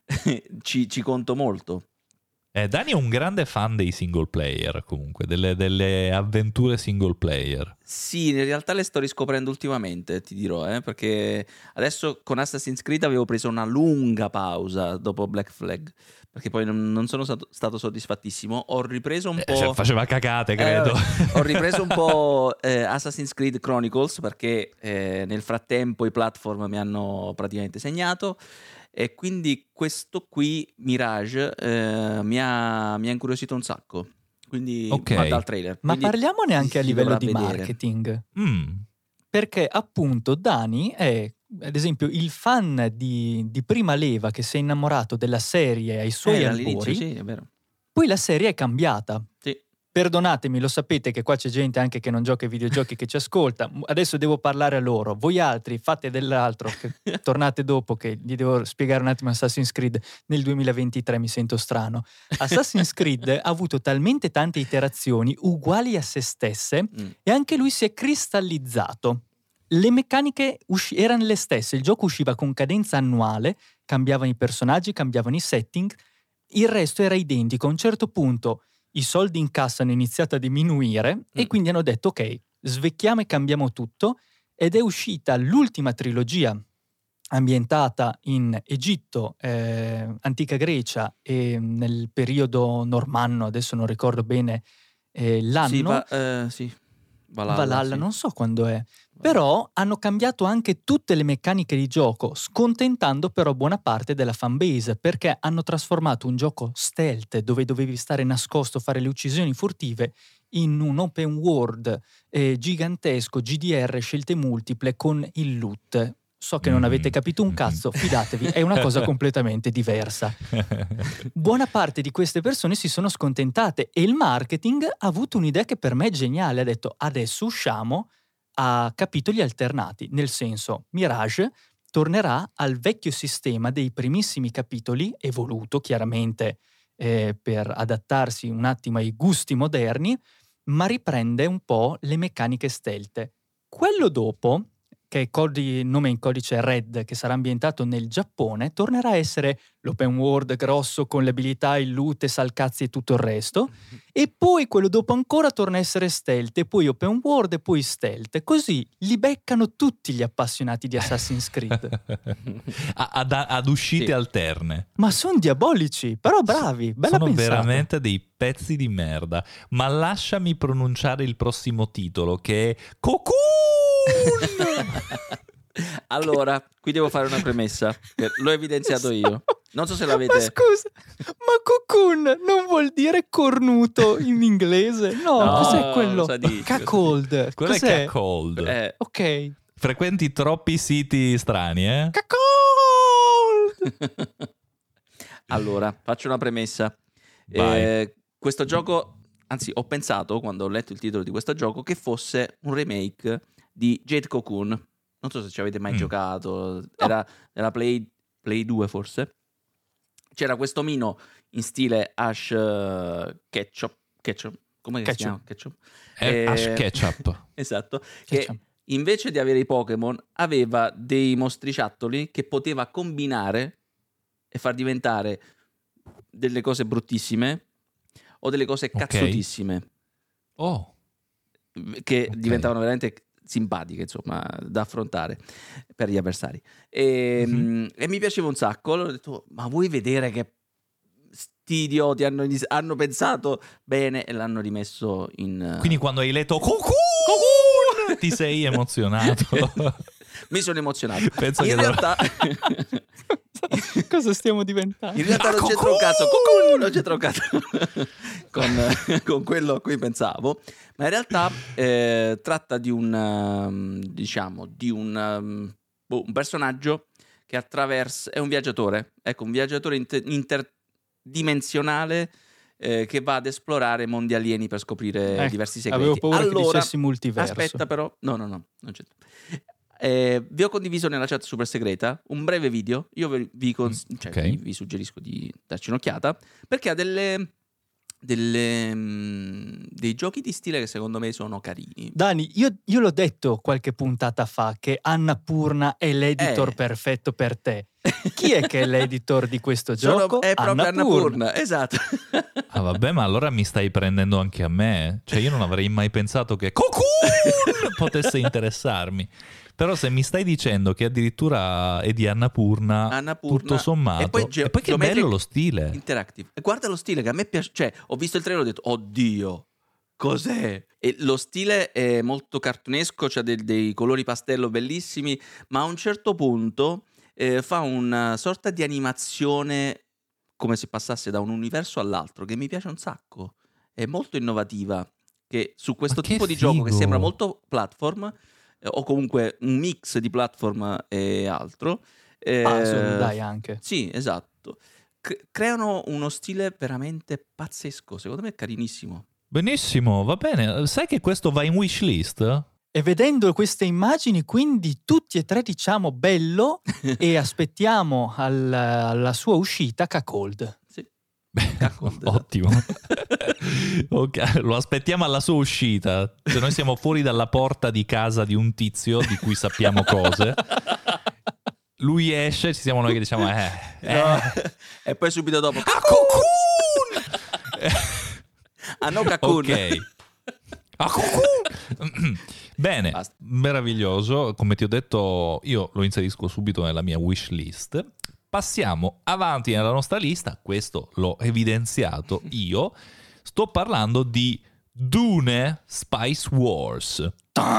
ci, ci conto molto. Eh, Dani è un grande fan dei single player, comunque, delle, delle avventure single player. Sì, in realtà le sto riscoprendo ultimamente, ti dirò, eh, perché adesso con Assassin's Creed avevo preso una lunga pausa dopo Black Flag, perché poi non, non sono stato, stato soddisfattissimo. Ho ripreso un Eh, po'... cioè, faceva cacate, credo. Eh, ho ripreso un po' eh, Assassin's Creed Chronicles perché eh, nel frattempo i platform mi hanno praticamente segnato. E quindi questo qui, Mirage, eh, mi, ha, mi ha incuriosito un sacco. Quindi, Ok. ma dal trailer. Ma Quindi parliamo neanche si a livello dovrà di vedere. marketing. Mm. Perché appunto Dani è, ad esempio, il fan di, di prima leva che si è innamorato della serie ai suoi Eh, albori. all'inizio, sì, è vero. Poi la serie è cambiata. Sì. Perdonatemi, lo sapete che qua c'è gente anche che non gioca ai videogiochi che ci ascolta. Adesso devo parlare a loro. Voi altri fate dell'altro, che tornate dopo che gli devo spiegare un attimo Assassin's Creed. Nel duemilaventitré mi sento strano. Assassin's Creed ha avuto talmente tante iterazioni uguali a se stesse Mm. e anche lui si è cristallizzato. Le meccaniche usci- erano le stesse, il gioco usciva con cadenza annuale, cambiavano i personaggi, cambiavano i setting, il resto era identico. A un certo punto i soldi in cassa hanno iniziato a diminuire e Mm. quindi hanno detto ok, svecchiamo e cambiamo tutto, ed è uscita l'ultima trilogia ambientata in Egitto, eh, antica Grecia e nel periodo normanno, adesso non ricordo bene eh, l'anno. Sì, va- eh, sì. Valhalla, Valhalla, sì. non so quando è. Però hanno cambiato anche tutte le meccaniche di gioco, scontentando però buona parte della fanbase, perché hanno trasformato un gioco stealth, dove dovevi stare nascosto, fare le uccisioni furtive, in un open world eh, gigantesco, G D R, scelte multiple, con il loot. So che non avete capito un cazzo, fidatevi, è una cosa completamente diversa. Buona parte di queste persone si sono scontentate e il marketing ha avuto un'idea che per me è geniale. Ha detto adesso usciamo a capitoli alternati, nel senso Mirage tornerà al vecchio sistema dei primissimi capitoli, evoluto chiaramente eh, per adattarsi un attimo ai gusti moderni, ma riprende un po' le meccaniche stealth. Quello dopo, che è codi- nome in codice Red, che sarà ambientato nel Giappone, tornerà a essere l'open world grosso con le abilità, il loot, e salcazzi e tutto il resto. E poi quello dopo ancora torna a essere stealth, e poi open world e poi stealth. Così li beccano tutti gli appassionati di Assassin's Creed. ad, ad uscite Sì. alterne. Ma sono diabolici, però bravi, bella Sono pensato. veramente dei pezzi di merda. Ma lasciami pronunciare il prossimo titolo, che è Cocoon! Allora, qui devo fare una premessa, che l'ho evidenziato io. Non so se l'avete... Ma scusa, ma cocoon non vuol dire cornuto in inglese? No, No, cos'è quello? cosa dici? Cuckold. Quello è Cos'è? cuckold. Eh, Ok. Frequenti troppi siti strani, eh? Cuckold! allora, faccio una premessa. Vai. Eh, questo gioco, anzi, ho pensato, quando ho letto il titolo di questo gioco, che fosse un remake di Jade Cocoon. Non so se ci avete mai Mm. giocato. Era nella Play, Play due, forse. C'era questo omino in stile Ash uh, Ketchup. Ketchup. Come si Ketchup. chiama? Ketchup. È Eh, Ash Ketchup. Esatto. Ketchup. Che invece di avere i Pokémon aveva dei mostriciattoli che poteva combinare e far diventare delle cose bruttissime o delle cose Ok. cazzutissime Oh, che Ok. diventavano veramente simpatiche, insomma, da affrontare per gli avversari. E, Mhm. mm, e mi piaceva un sacco. Allora ho detto, ma vuoi vedere che sti idioti hanno, inis- hanno pensato bene e l'hanno rimesso in... uh, quindi quando hai letto Cocoon ti sei emozionato. mi sono emozionato. Penso in che realtà... Cosa stiamo diventando? In realtà non Ah, c'entra un cazzo, Cocoon! Cocoon, non c'entra un cazzo con, con quello a cui pensavo, ma in realtà eh, tratta di un, um, diciamo, di un, um, boh, un personaggio che attraversa, è un viaggiatore, ecco, un viaggiatore inter- interdimensionale eh, che va ad esplorare mondi alieni per scoprire Ecco, diversi segreti. avevo paura che allora, dicessi multiverso. aspetta però, no, no, no, non c'entra. Eh, vi ho condiviso nella chat super segreta un breve video. Io vi, vi, cons- cioè, ok. vi, vi suggerisco di darci un'occhiata perché ha delle, delle mm, dei giochi di stile che secondo me sono carini. Dani, io, io l'ho detto qualche puntata fa che Annapurna è l'editor Eh. perfetto per te. Chi è che è l'editor di questo Sono- gioco? è proprio Annapurna. Annapurna, esatto. Ah vabbè, ma allora mi stai prendendo anche a me? Cioè io non avrei mai pensato che Cocoon potesse interessarmi. Però se mi stai dicendo che addirittura è di Annapurna, Annapurna. tutto sommato, E poi, ge- e poi che Geometric bello lo stile. Interactive. E guarda lo stile che a me piace. Cioè, ho visto il trailer e ho detto, oddio, cos'è? E lo stile è molto cartunesco, c'ha del- dei colori pastello bellissimi, ma a un certo punto eh, fa una sorta di animazione come se passasse da un universo all'altro, che mi piace un sacco. È molto innovativa. Che su questo Ma che tipo di gioco che figo! sembra molto platform, eh, o comunque un mix di platform e altro. eh, Puzzle, dai, anche. Sì, esatto. C- creano uno stile veramente pazzesco. Secondo me è carinissimo. Benissimo, va bene. Sai che questo va in wishlist? E vedendo queste immagini, quindi tutti e tre diciamo bello e aspettiamo al- alla sua uscita Cuckold. Sì. Ottimo. Ok, lo aspettiamo alla sua uscita. Se noi siamo fuori dalla porta di casa di un tizio di cui sappiamo cose, lui esce, ci siamo noi che diciamo eh, eh. No. E poi subito dopo. Ah, Cocoon! Ah, no, Cocoon. Ok. Ah, Cocoon! Bene, Basta. meraviglioso. Come ti ho detto, io lo inserisco subito nella mia wish list. Passiamo avanti nella nostra lista. Questo l'ho evidenziato io. Sto parlando di Dune Spice Wars.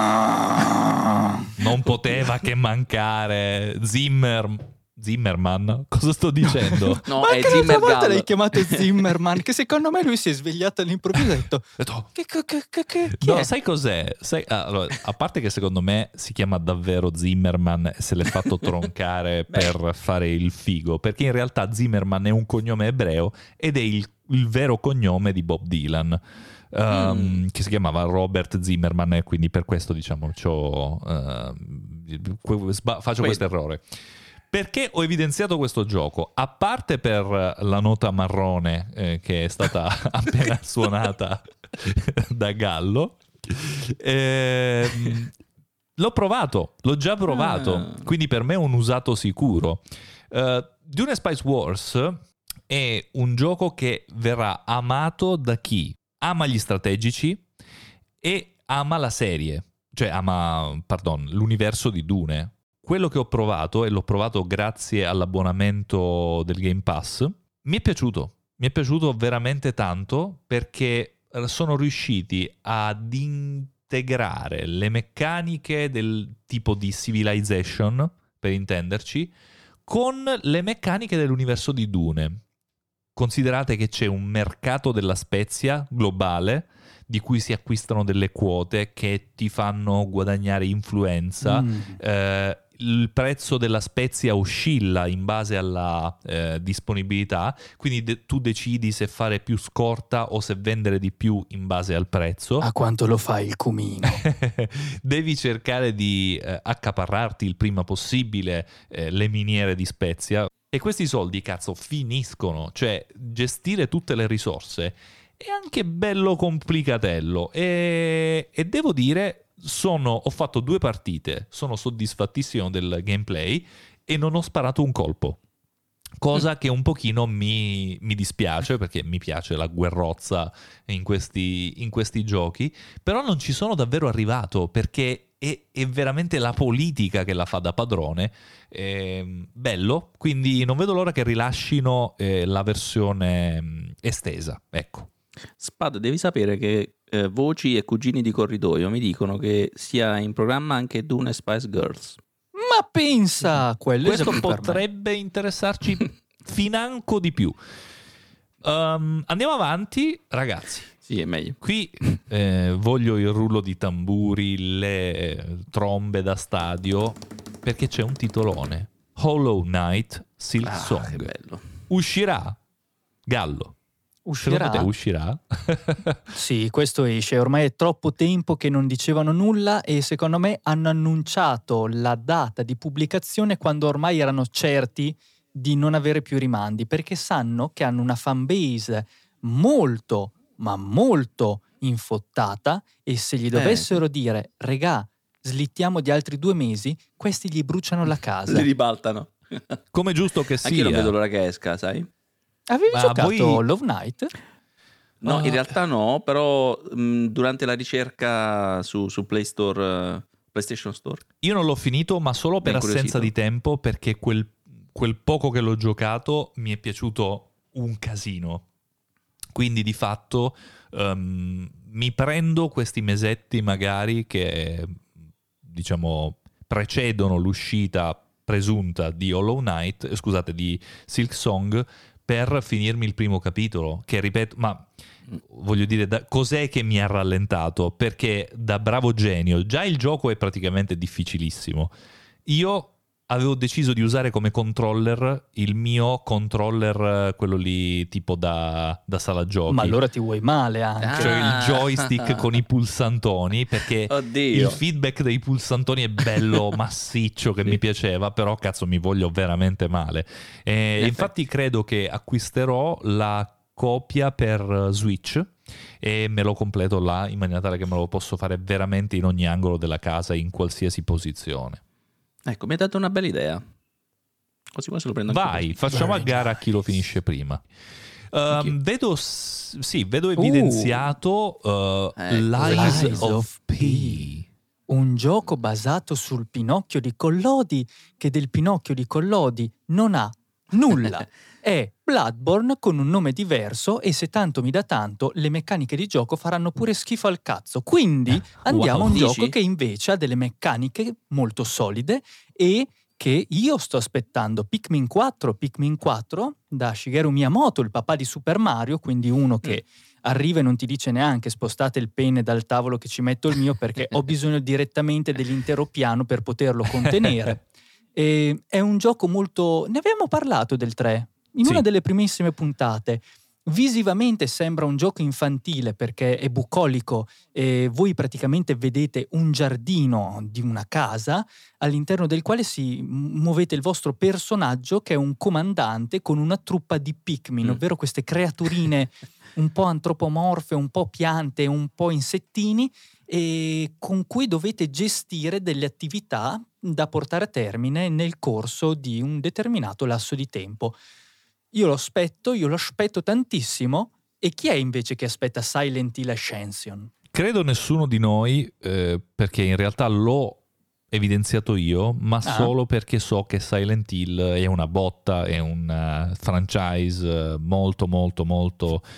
Non poteva che mancare Zimmer... Zimmerman? Cosa sto dicendo? No, Ma è anche l'altra Zimmer volta Gallo. l'hai chiamato Zimmerman, che secondo me lui si è svegliato all'improvviso e ha detto Ho detto, che, che, che, che, che chi no, è? sai cos'è? Sai, ah, allora, a parte che secondo me si chiama davvero Zimmerman e se l'è fatto troncare per fare il figo, perché in realtà Zimmerman è un cognome ebreo ed è il, il vero cognome di Bob Dylan, um, Mm. che si chiamava Robert Zimmerman, e quindi per questo diciamo c'ho, uh, que- sba- faccio questo errore. Perché ho evidenziato questo gioco? A parte per la nota marrone eh, che è stata appena suonata da Gallo, ehm, l'ho provato, l'ho già provato, Ah. quindi per me è un usato sicuro. Uh, Dune Spice Wars è un gioco che verrà amato da chi ama gli strategici e ama la serie, cioè ama, pardon, l'universo di Dune. Quello che ho provato, e l'ho provato grazie all'abbonamento del Game Pass, mi è piaciuto. Mi è piaciuto veramente tanto perché sono riusciti ad integrare le meccaniche del tipo di Civilization, per intenderci, con le meccaniche dell'universo di Dune. Considerate che c'è un mercato della spezia globale di cui si acquistano delle quote che ti fanno guadagnare influenza. Mm. Eh, il prezzo della spezia oscilla in base alla eh, disponibilità, quindi de- tu decidi se fare più scorta o se vendere di più in base al prezzo. A quanto lo fa il cumino? Devi cercare di eh, accaparrarti il prima possibile eh, le miniere di spezia, e questi soldi, cazzo, finiscono. Cioè, gestire tutte le risorse è anche bello complicatello, e, e devo dire, sono, ho fatto due partite, sono soddisfattissimo del gameplay e non ho sparato un colpo. Cosa mm. che un pochino mi, mi dispiace, perché mi piace la guerrozza in questi, in questi giochi, però non ci sono davvero arrivato, perché è, è veramente la politica che la fa da padrone. Eh, bello, quindi non vedo l'ora che rilascino eh, la versione mh, estesa, ecco. Spad, devi sapere che eh, voci e cugini di corridoio mi dicono che sia in programma anche Dune e Spice Girls. Ma pensa, quello questo è potrebbe interessarci financo di più. Um, andiamo avanti, ragazzi. Sì, è meglio. Qui eh, voglio il rullo di tamburi, le trombe da stadio, perché c'è un titolone. Hollow Knight Silk Ah, Song. che bello. Uscirà? Gallo. Uscirà? Secondo te uscirà? Sì, questo esce. Ormai è troppo tempo che non dicevano nulla, e secondo me hanno annunciato la data di pubblicazione quando ormai erano certi di non avere più rimandi, perché sanno che hanno una fanbase molto, ma molto infottata, e se gli dovessero eh. dire regà, slittiamo di altri due mesi, questi gli bruciano la casa. Li ribaltano. Come giusto che sia. Anche io non vedo l'ora che esca, sai? Avevi Ma giocato voi... Love Knight? No, uh, in realtà no, però mh, durante la ricerca su, su Play Store, uh, PlayStation Store. Io non l'ho finito, ma solo per assenza di tempo, perché quel, quel poco che l'ho giocato mi è piaciuto un casino. Quindi di fatto um, mi prendo questi mesetti magari che, diciamo, precedono l'uscita presunta di Hollow Knight, scusate, di Silk Song, per finirmi il primo capitolo, che ripeto, ma voglio dire, da, cos'è che mi ha rallentato? Perché da bravo genio, già il gioco è praticamente difficilissimo. Io avevo deciso di usare come controller il mio controller, quello lì tipo da, da sala giochi. Ma allora ti vuoi male anche. Ah. Cioè il joystick con i pulsantoni, perché Oddio. il feedback dei pulsantoni è bello massiccio, che sì. mi piaceva, però cazzo mi voglio veramente male. E infatti credo che acquisterò la copia per Switch e me lo completo là, in maniera tale che me lo posso fare veramente in ogni angolo della casa, in qualsiasi posizione. Ecco, mi ha dato una bella idea. Così poi se lo prendo anche Vai, io. facciamo Very a gara nice. a chi lo finisce prima. Um, vedo, sì, vedo evidenziato uh, Ecco, Lies, Lies of of P. Un gioco basato sul Pinocchio di Collodi, che del Pinocchio di Collodi non ha nulla. È Bloodborne con un nome diverso, e se tanto mi dà tanto, le meccaniche di gioco faranno pure schifo al cazzo. Quindi andiamo Wow, a un dici? gioco che invece ha delle meccaniche molto solide e che io sto aspettando. Pikmin quattro, Pikmin quattro da Shigeru Miyamoto, il papà di Super Mario, quindi uno che mm. arriva e non ti dice neanche spostate il penne dal tavolo che ci metto il mio, perché ho bisogno direttamente dell'intero piano per poterlo contenere. E è un gioco molto... Ne abbiamo parlato del tre in Sì. una delle primissime puntate. Visivamente sembra un gioco infantile perché è bucolico e voi praticamente vedete un giardino di una casa all'interno del quale si muovete il vostro personaggio, che è un comandante con una truppa di Pikmin, mm. ovvero queste creaturine un po' antropomorfe, un po' piante, un po' insettini, e con cui dovete gestire delle attività da portare a termine nel corso di un determinato lasso di tempo. Io lo aspetto, io lo aspetto tantissimo. E chi è invece che aspetta Silent Hill Ascension? Credo nessuno di noi, eh, perché in realtà l'ho evidenziato io, ma ah. solo perché so che Silent Hill è una botta, è un uh, franchise molto molto molto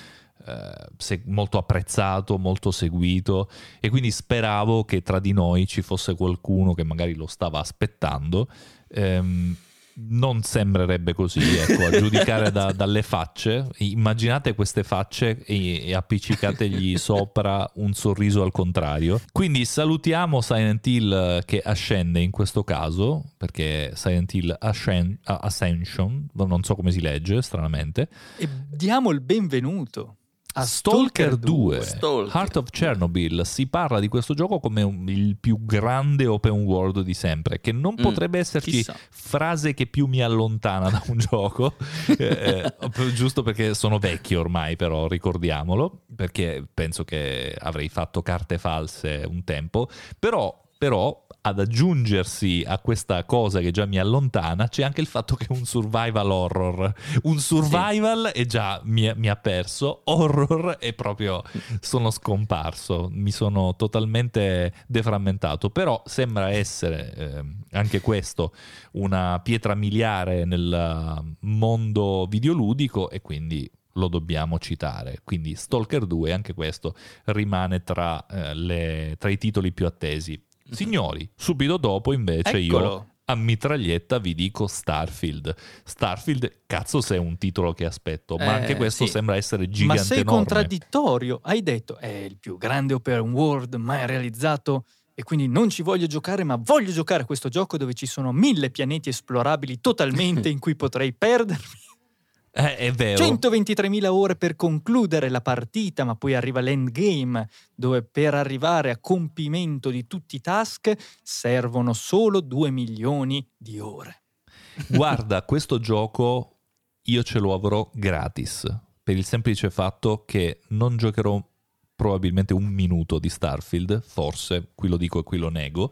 eh, se- molto apprezzato, molto seguito, e quindi speravo che tra di noi ci fosse qualcuno che magari lo stava aspettando. Ehm, non sembrerebbe così, ecco, a giudicare da- dalle facce. Immaginate queste facce e, e appiccicategli sopra un sorriso al contrario. Quindi salutiamo Silent Hill che ascende in questo caso, perché Silent Hill Ascen- Ascension, non so come si legge, stranamente. E diamo il benvenuto a Stalker due, Stalker. Heart of Chernobyl. Si parla di questo gioco come un- il più grande open world di sempre, che non Mm, potrebbe esserci chissà. frase che più mi allontana da un gioco, eh, eh, giusto perché sono vecchio ormai, però ricordiamolo, perché penso che avrei fatto carte false un tempo, però, però ad aggiungersi a questa cosa che già mi allontana c'è anche il fatto che è un survival horror. Un survival e già mi, mi ha perso, horror e proprio sono scomparso, mi sono totalmente deframmentato, però sembra essere eh, anche questo una pietra miliare nel mondo videoludico e quindi lo dobbiamo citare. Quindi Stalker due, anche questo rimane tra, eh, le, tra i titoli più attesi. Signori, subito dopo invece Eccolo. io a mitraglietta vi dico Starfield. Starfield, cazzo se è un titolo che aspetto, ma Eh, anche questo sì. sembra essere Ma gigante sei enorme. contraddittorio. Hai detto è il più grande open world mai realizzato e quindi non ci voglio giocare, ma voglio giocare a questo gioco dove ci sono mille pianeti esplorabili totalmente in cui potrei perdermi. Eh, è vero. centoventitremila ore per concludere la partita, ma poi arriva l'endgame, dove per arrivare a compimento di tutti i task servono solo due milioni di ore. Guarda, questo gioco io ce lo avrò gratis, per il semplice fatto che non giocherò probabilmente un minuto di Starfield, forse, qui lo dico e qui lo nego,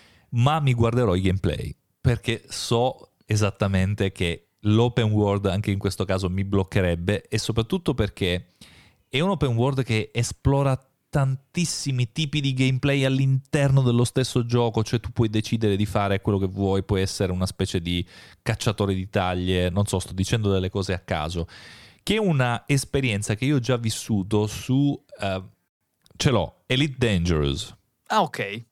ma mi guarderò i gameplay, perché so esattamente che l'open world anche in questo caso mi bloccherebbe, e soprattutto perché è un open world che esplora tantissimi tipi di gameplay all'interno dello stesso gioco, cioè tu puoi decidere di fare quello che vuoi, puoi essere una specie di cacciatore di taglie, non so, sto dicendo delle cose a caso, che è una esperienza che io ho già vissuto su, uh, ce l'ho, Elite Dangerous. Ah, ok.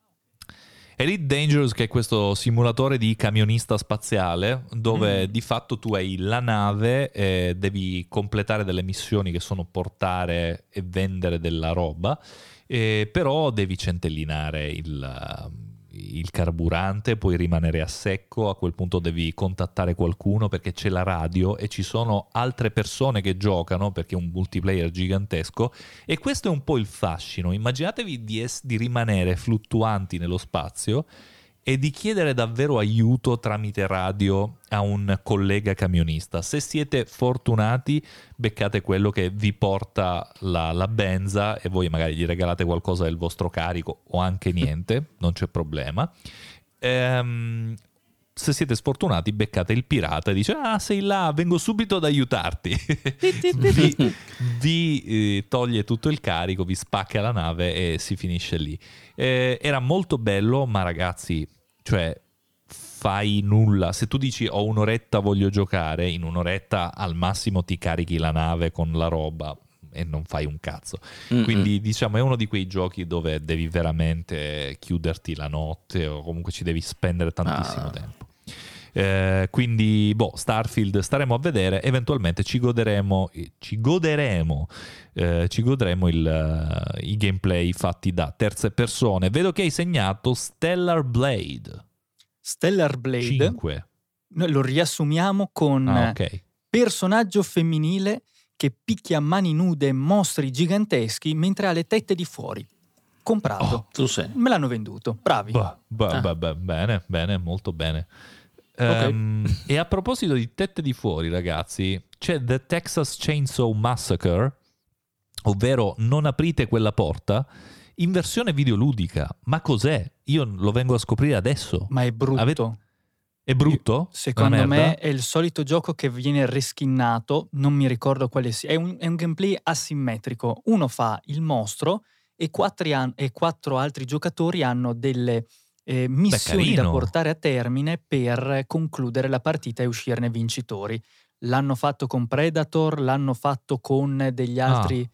Elite Dangerous, che è questo simulatore di camionista spaziale dove Mm. di fatto tu hai la nave e devi completare delle missioni che sono portare e vendere della roba, eh, però devi centellinare il, il carburante, puoi rimanere a secco, a quel punto devi contattare qualcuno perché c'è la radio e ci sono altre persone che giocano perché è un multiplayer gigantesco, e questo è un po' il fascino. Immaginatevi di, es- di rimanere fluttuanti nello spazio e di chiedere davvero aiuto tramite radio a un collega camionista. Se siete fortunati, beccate quello che vi porta la, la benza e voi magari gli regalate qualcosa del vostro carico o anche niente, non c'è problema. Ehm, se siete sfortunati, beccate il pirata e dice: ah, sei là, vengo subito ad aiutarti. vi vi eh, toglie tutto il carico, vi spacca la nave e si finisce lì. Eh, era molto bello, ma ragazzi, cioè fai nulla. Se tu dici ho un'oretta, voglio giocare, in un'oretta al massimo ti carichi la nave con la roba e non fai un cazzo. Mm-mm. Quindi diciamo è uno di quei giochi dove devi veramente chiuderti la notte o comunque ci devi spendere tantissimo Ah. tempo. Eh, quindi boh, Starfield staremo a vedere, eventualmente ci goderemo ci goderemo eh, ci godremo il, uh, i gameplay fatti da terze persone. Vedo che hai segnato Stellar Blade Stellar Blade cinque. noi lo riassumiamo con Ah, ok. personaggio femminile che picchia a mani nude mostri giganteschi mentre ha le tette di fuori. Comprato. Oh, Tu sei. Me l'hanno venduto. Bravi. Bah, bah, Ah. bah, bah, bene, bene, molto bene. Ehm, e a proposito di tette di fuori, ragazzi, c'è The Texas Chainsaw Massacre, ovvero Non aprite quella porta, in versione videoludica. Ma cos'è? Io lo vengo a scoprire adesso. Ma è brutto. Avete- È brutto? Secondo Una me merda? è il solito gioco che viene reskinnato, non mi ricordo quale sia. È un, è un gameplay asimmetrico. Uno fa il mostro e quattro, an- e quattro altri giocatori hanno delle eh, missioni da carino. portare a termine per concludere la partita e uscirne vincitori. L'hanno fatto con Predator, l'hanno fatto con degli altri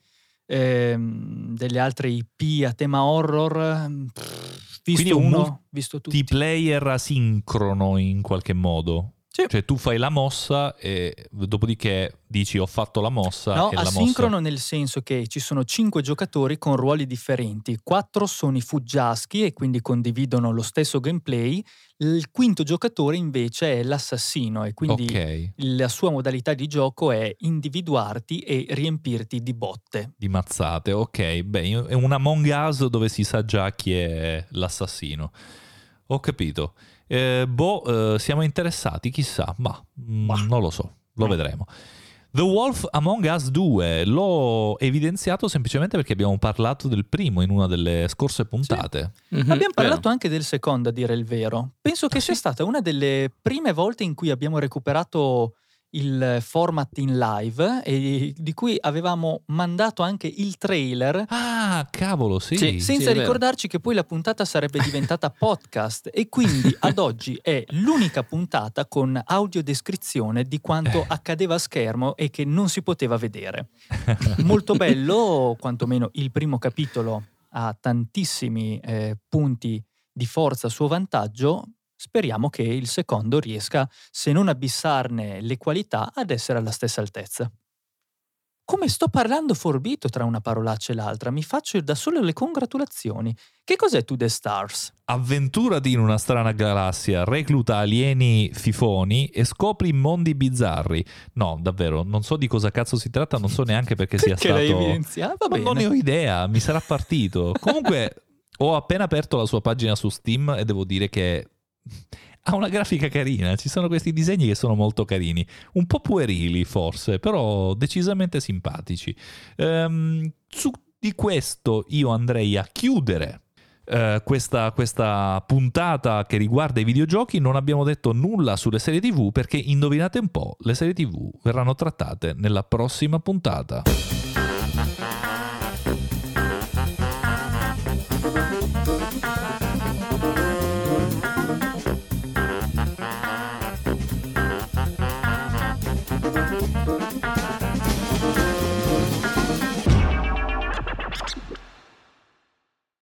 ehm, delle altre I P a tema horror, pff, visto Quindi un uno, visto tutti. multiplayer asincrono in qualche modo. Sì. Cioè tu fai la mossa e dopodiché dici ho fatto la mossa. No, e la asincrono mossa... nel senso che ci sono cinque giocatori con ruoli differenti, quattro sono i fuggiaschi e quindi condividono lo stesso gameplay, il quinto giocatore invece è l'assassino e quindi Ok, la sua modalità di gioco è individuarti e riempirti di botte. di mazzate, ok. Beh, è un Among Us dove si sa già chi è l'assassino. Ho capito. Eh, boh, eh, siamo interessati, chissà, ma mm, Bah. non lo so, lo No. vedremo. The Wolf Among Us due l'ho evidenziato semplicemente perché abbiamo parlato del primo in una delle scorse puntate. Mhm, Abbiamo parlato vero. anche del secondo, a dire il vero. Penso che Ah, sia sì? stata una delle prime volte in cui abbiamo recuperato il format in live e di cui avevamo mandato anche il trailer. Ah, cavolo, sì. Sì, Senza è vero. ricordarci che poi la puntata sarebbe diventata podcast e quindi ad oggi è l'unica puntata con audiodescrizione di quanto Eh. accadeva a schermo e che non si poteva vedere. Molto bello, quantomeno il primo capitolo ha tantissimi eh, punti di forza a suo vantaggio. Speriamo che il secondo riesca, se non abissarne le qualità, ad essere alla stessa altezza. Come sto parlando forbito tra una parolaccia e l'altra, mi faccio da solo le congratulazioni. Che cos'è To The Stars? Avventurati in una strana galassia, recluta alieni fifoni e scopri mondi bizzarri. No, davvero, non so di cosa cazzo si tratta, non so neanche perché sia Perché l'hai stato... evidenziato? Va Ma non bene. ne ho idea, mi sarà partito. Comunque, ho appena aperto la sua pagina su Steam e devo dire che ha una grafica carina. Ci sono questi disegni che sono molto carini, un po' puerili forse, però decisamente simpatici. Ehm, su di questo io andrei a chiudere Uh, questa, questa puntata che riguarda i videogiochi. Non abbiamo detto nulla sulle serie tivù perché, indovinate un po', le serie tivù verranno trattate nella prossima puntata.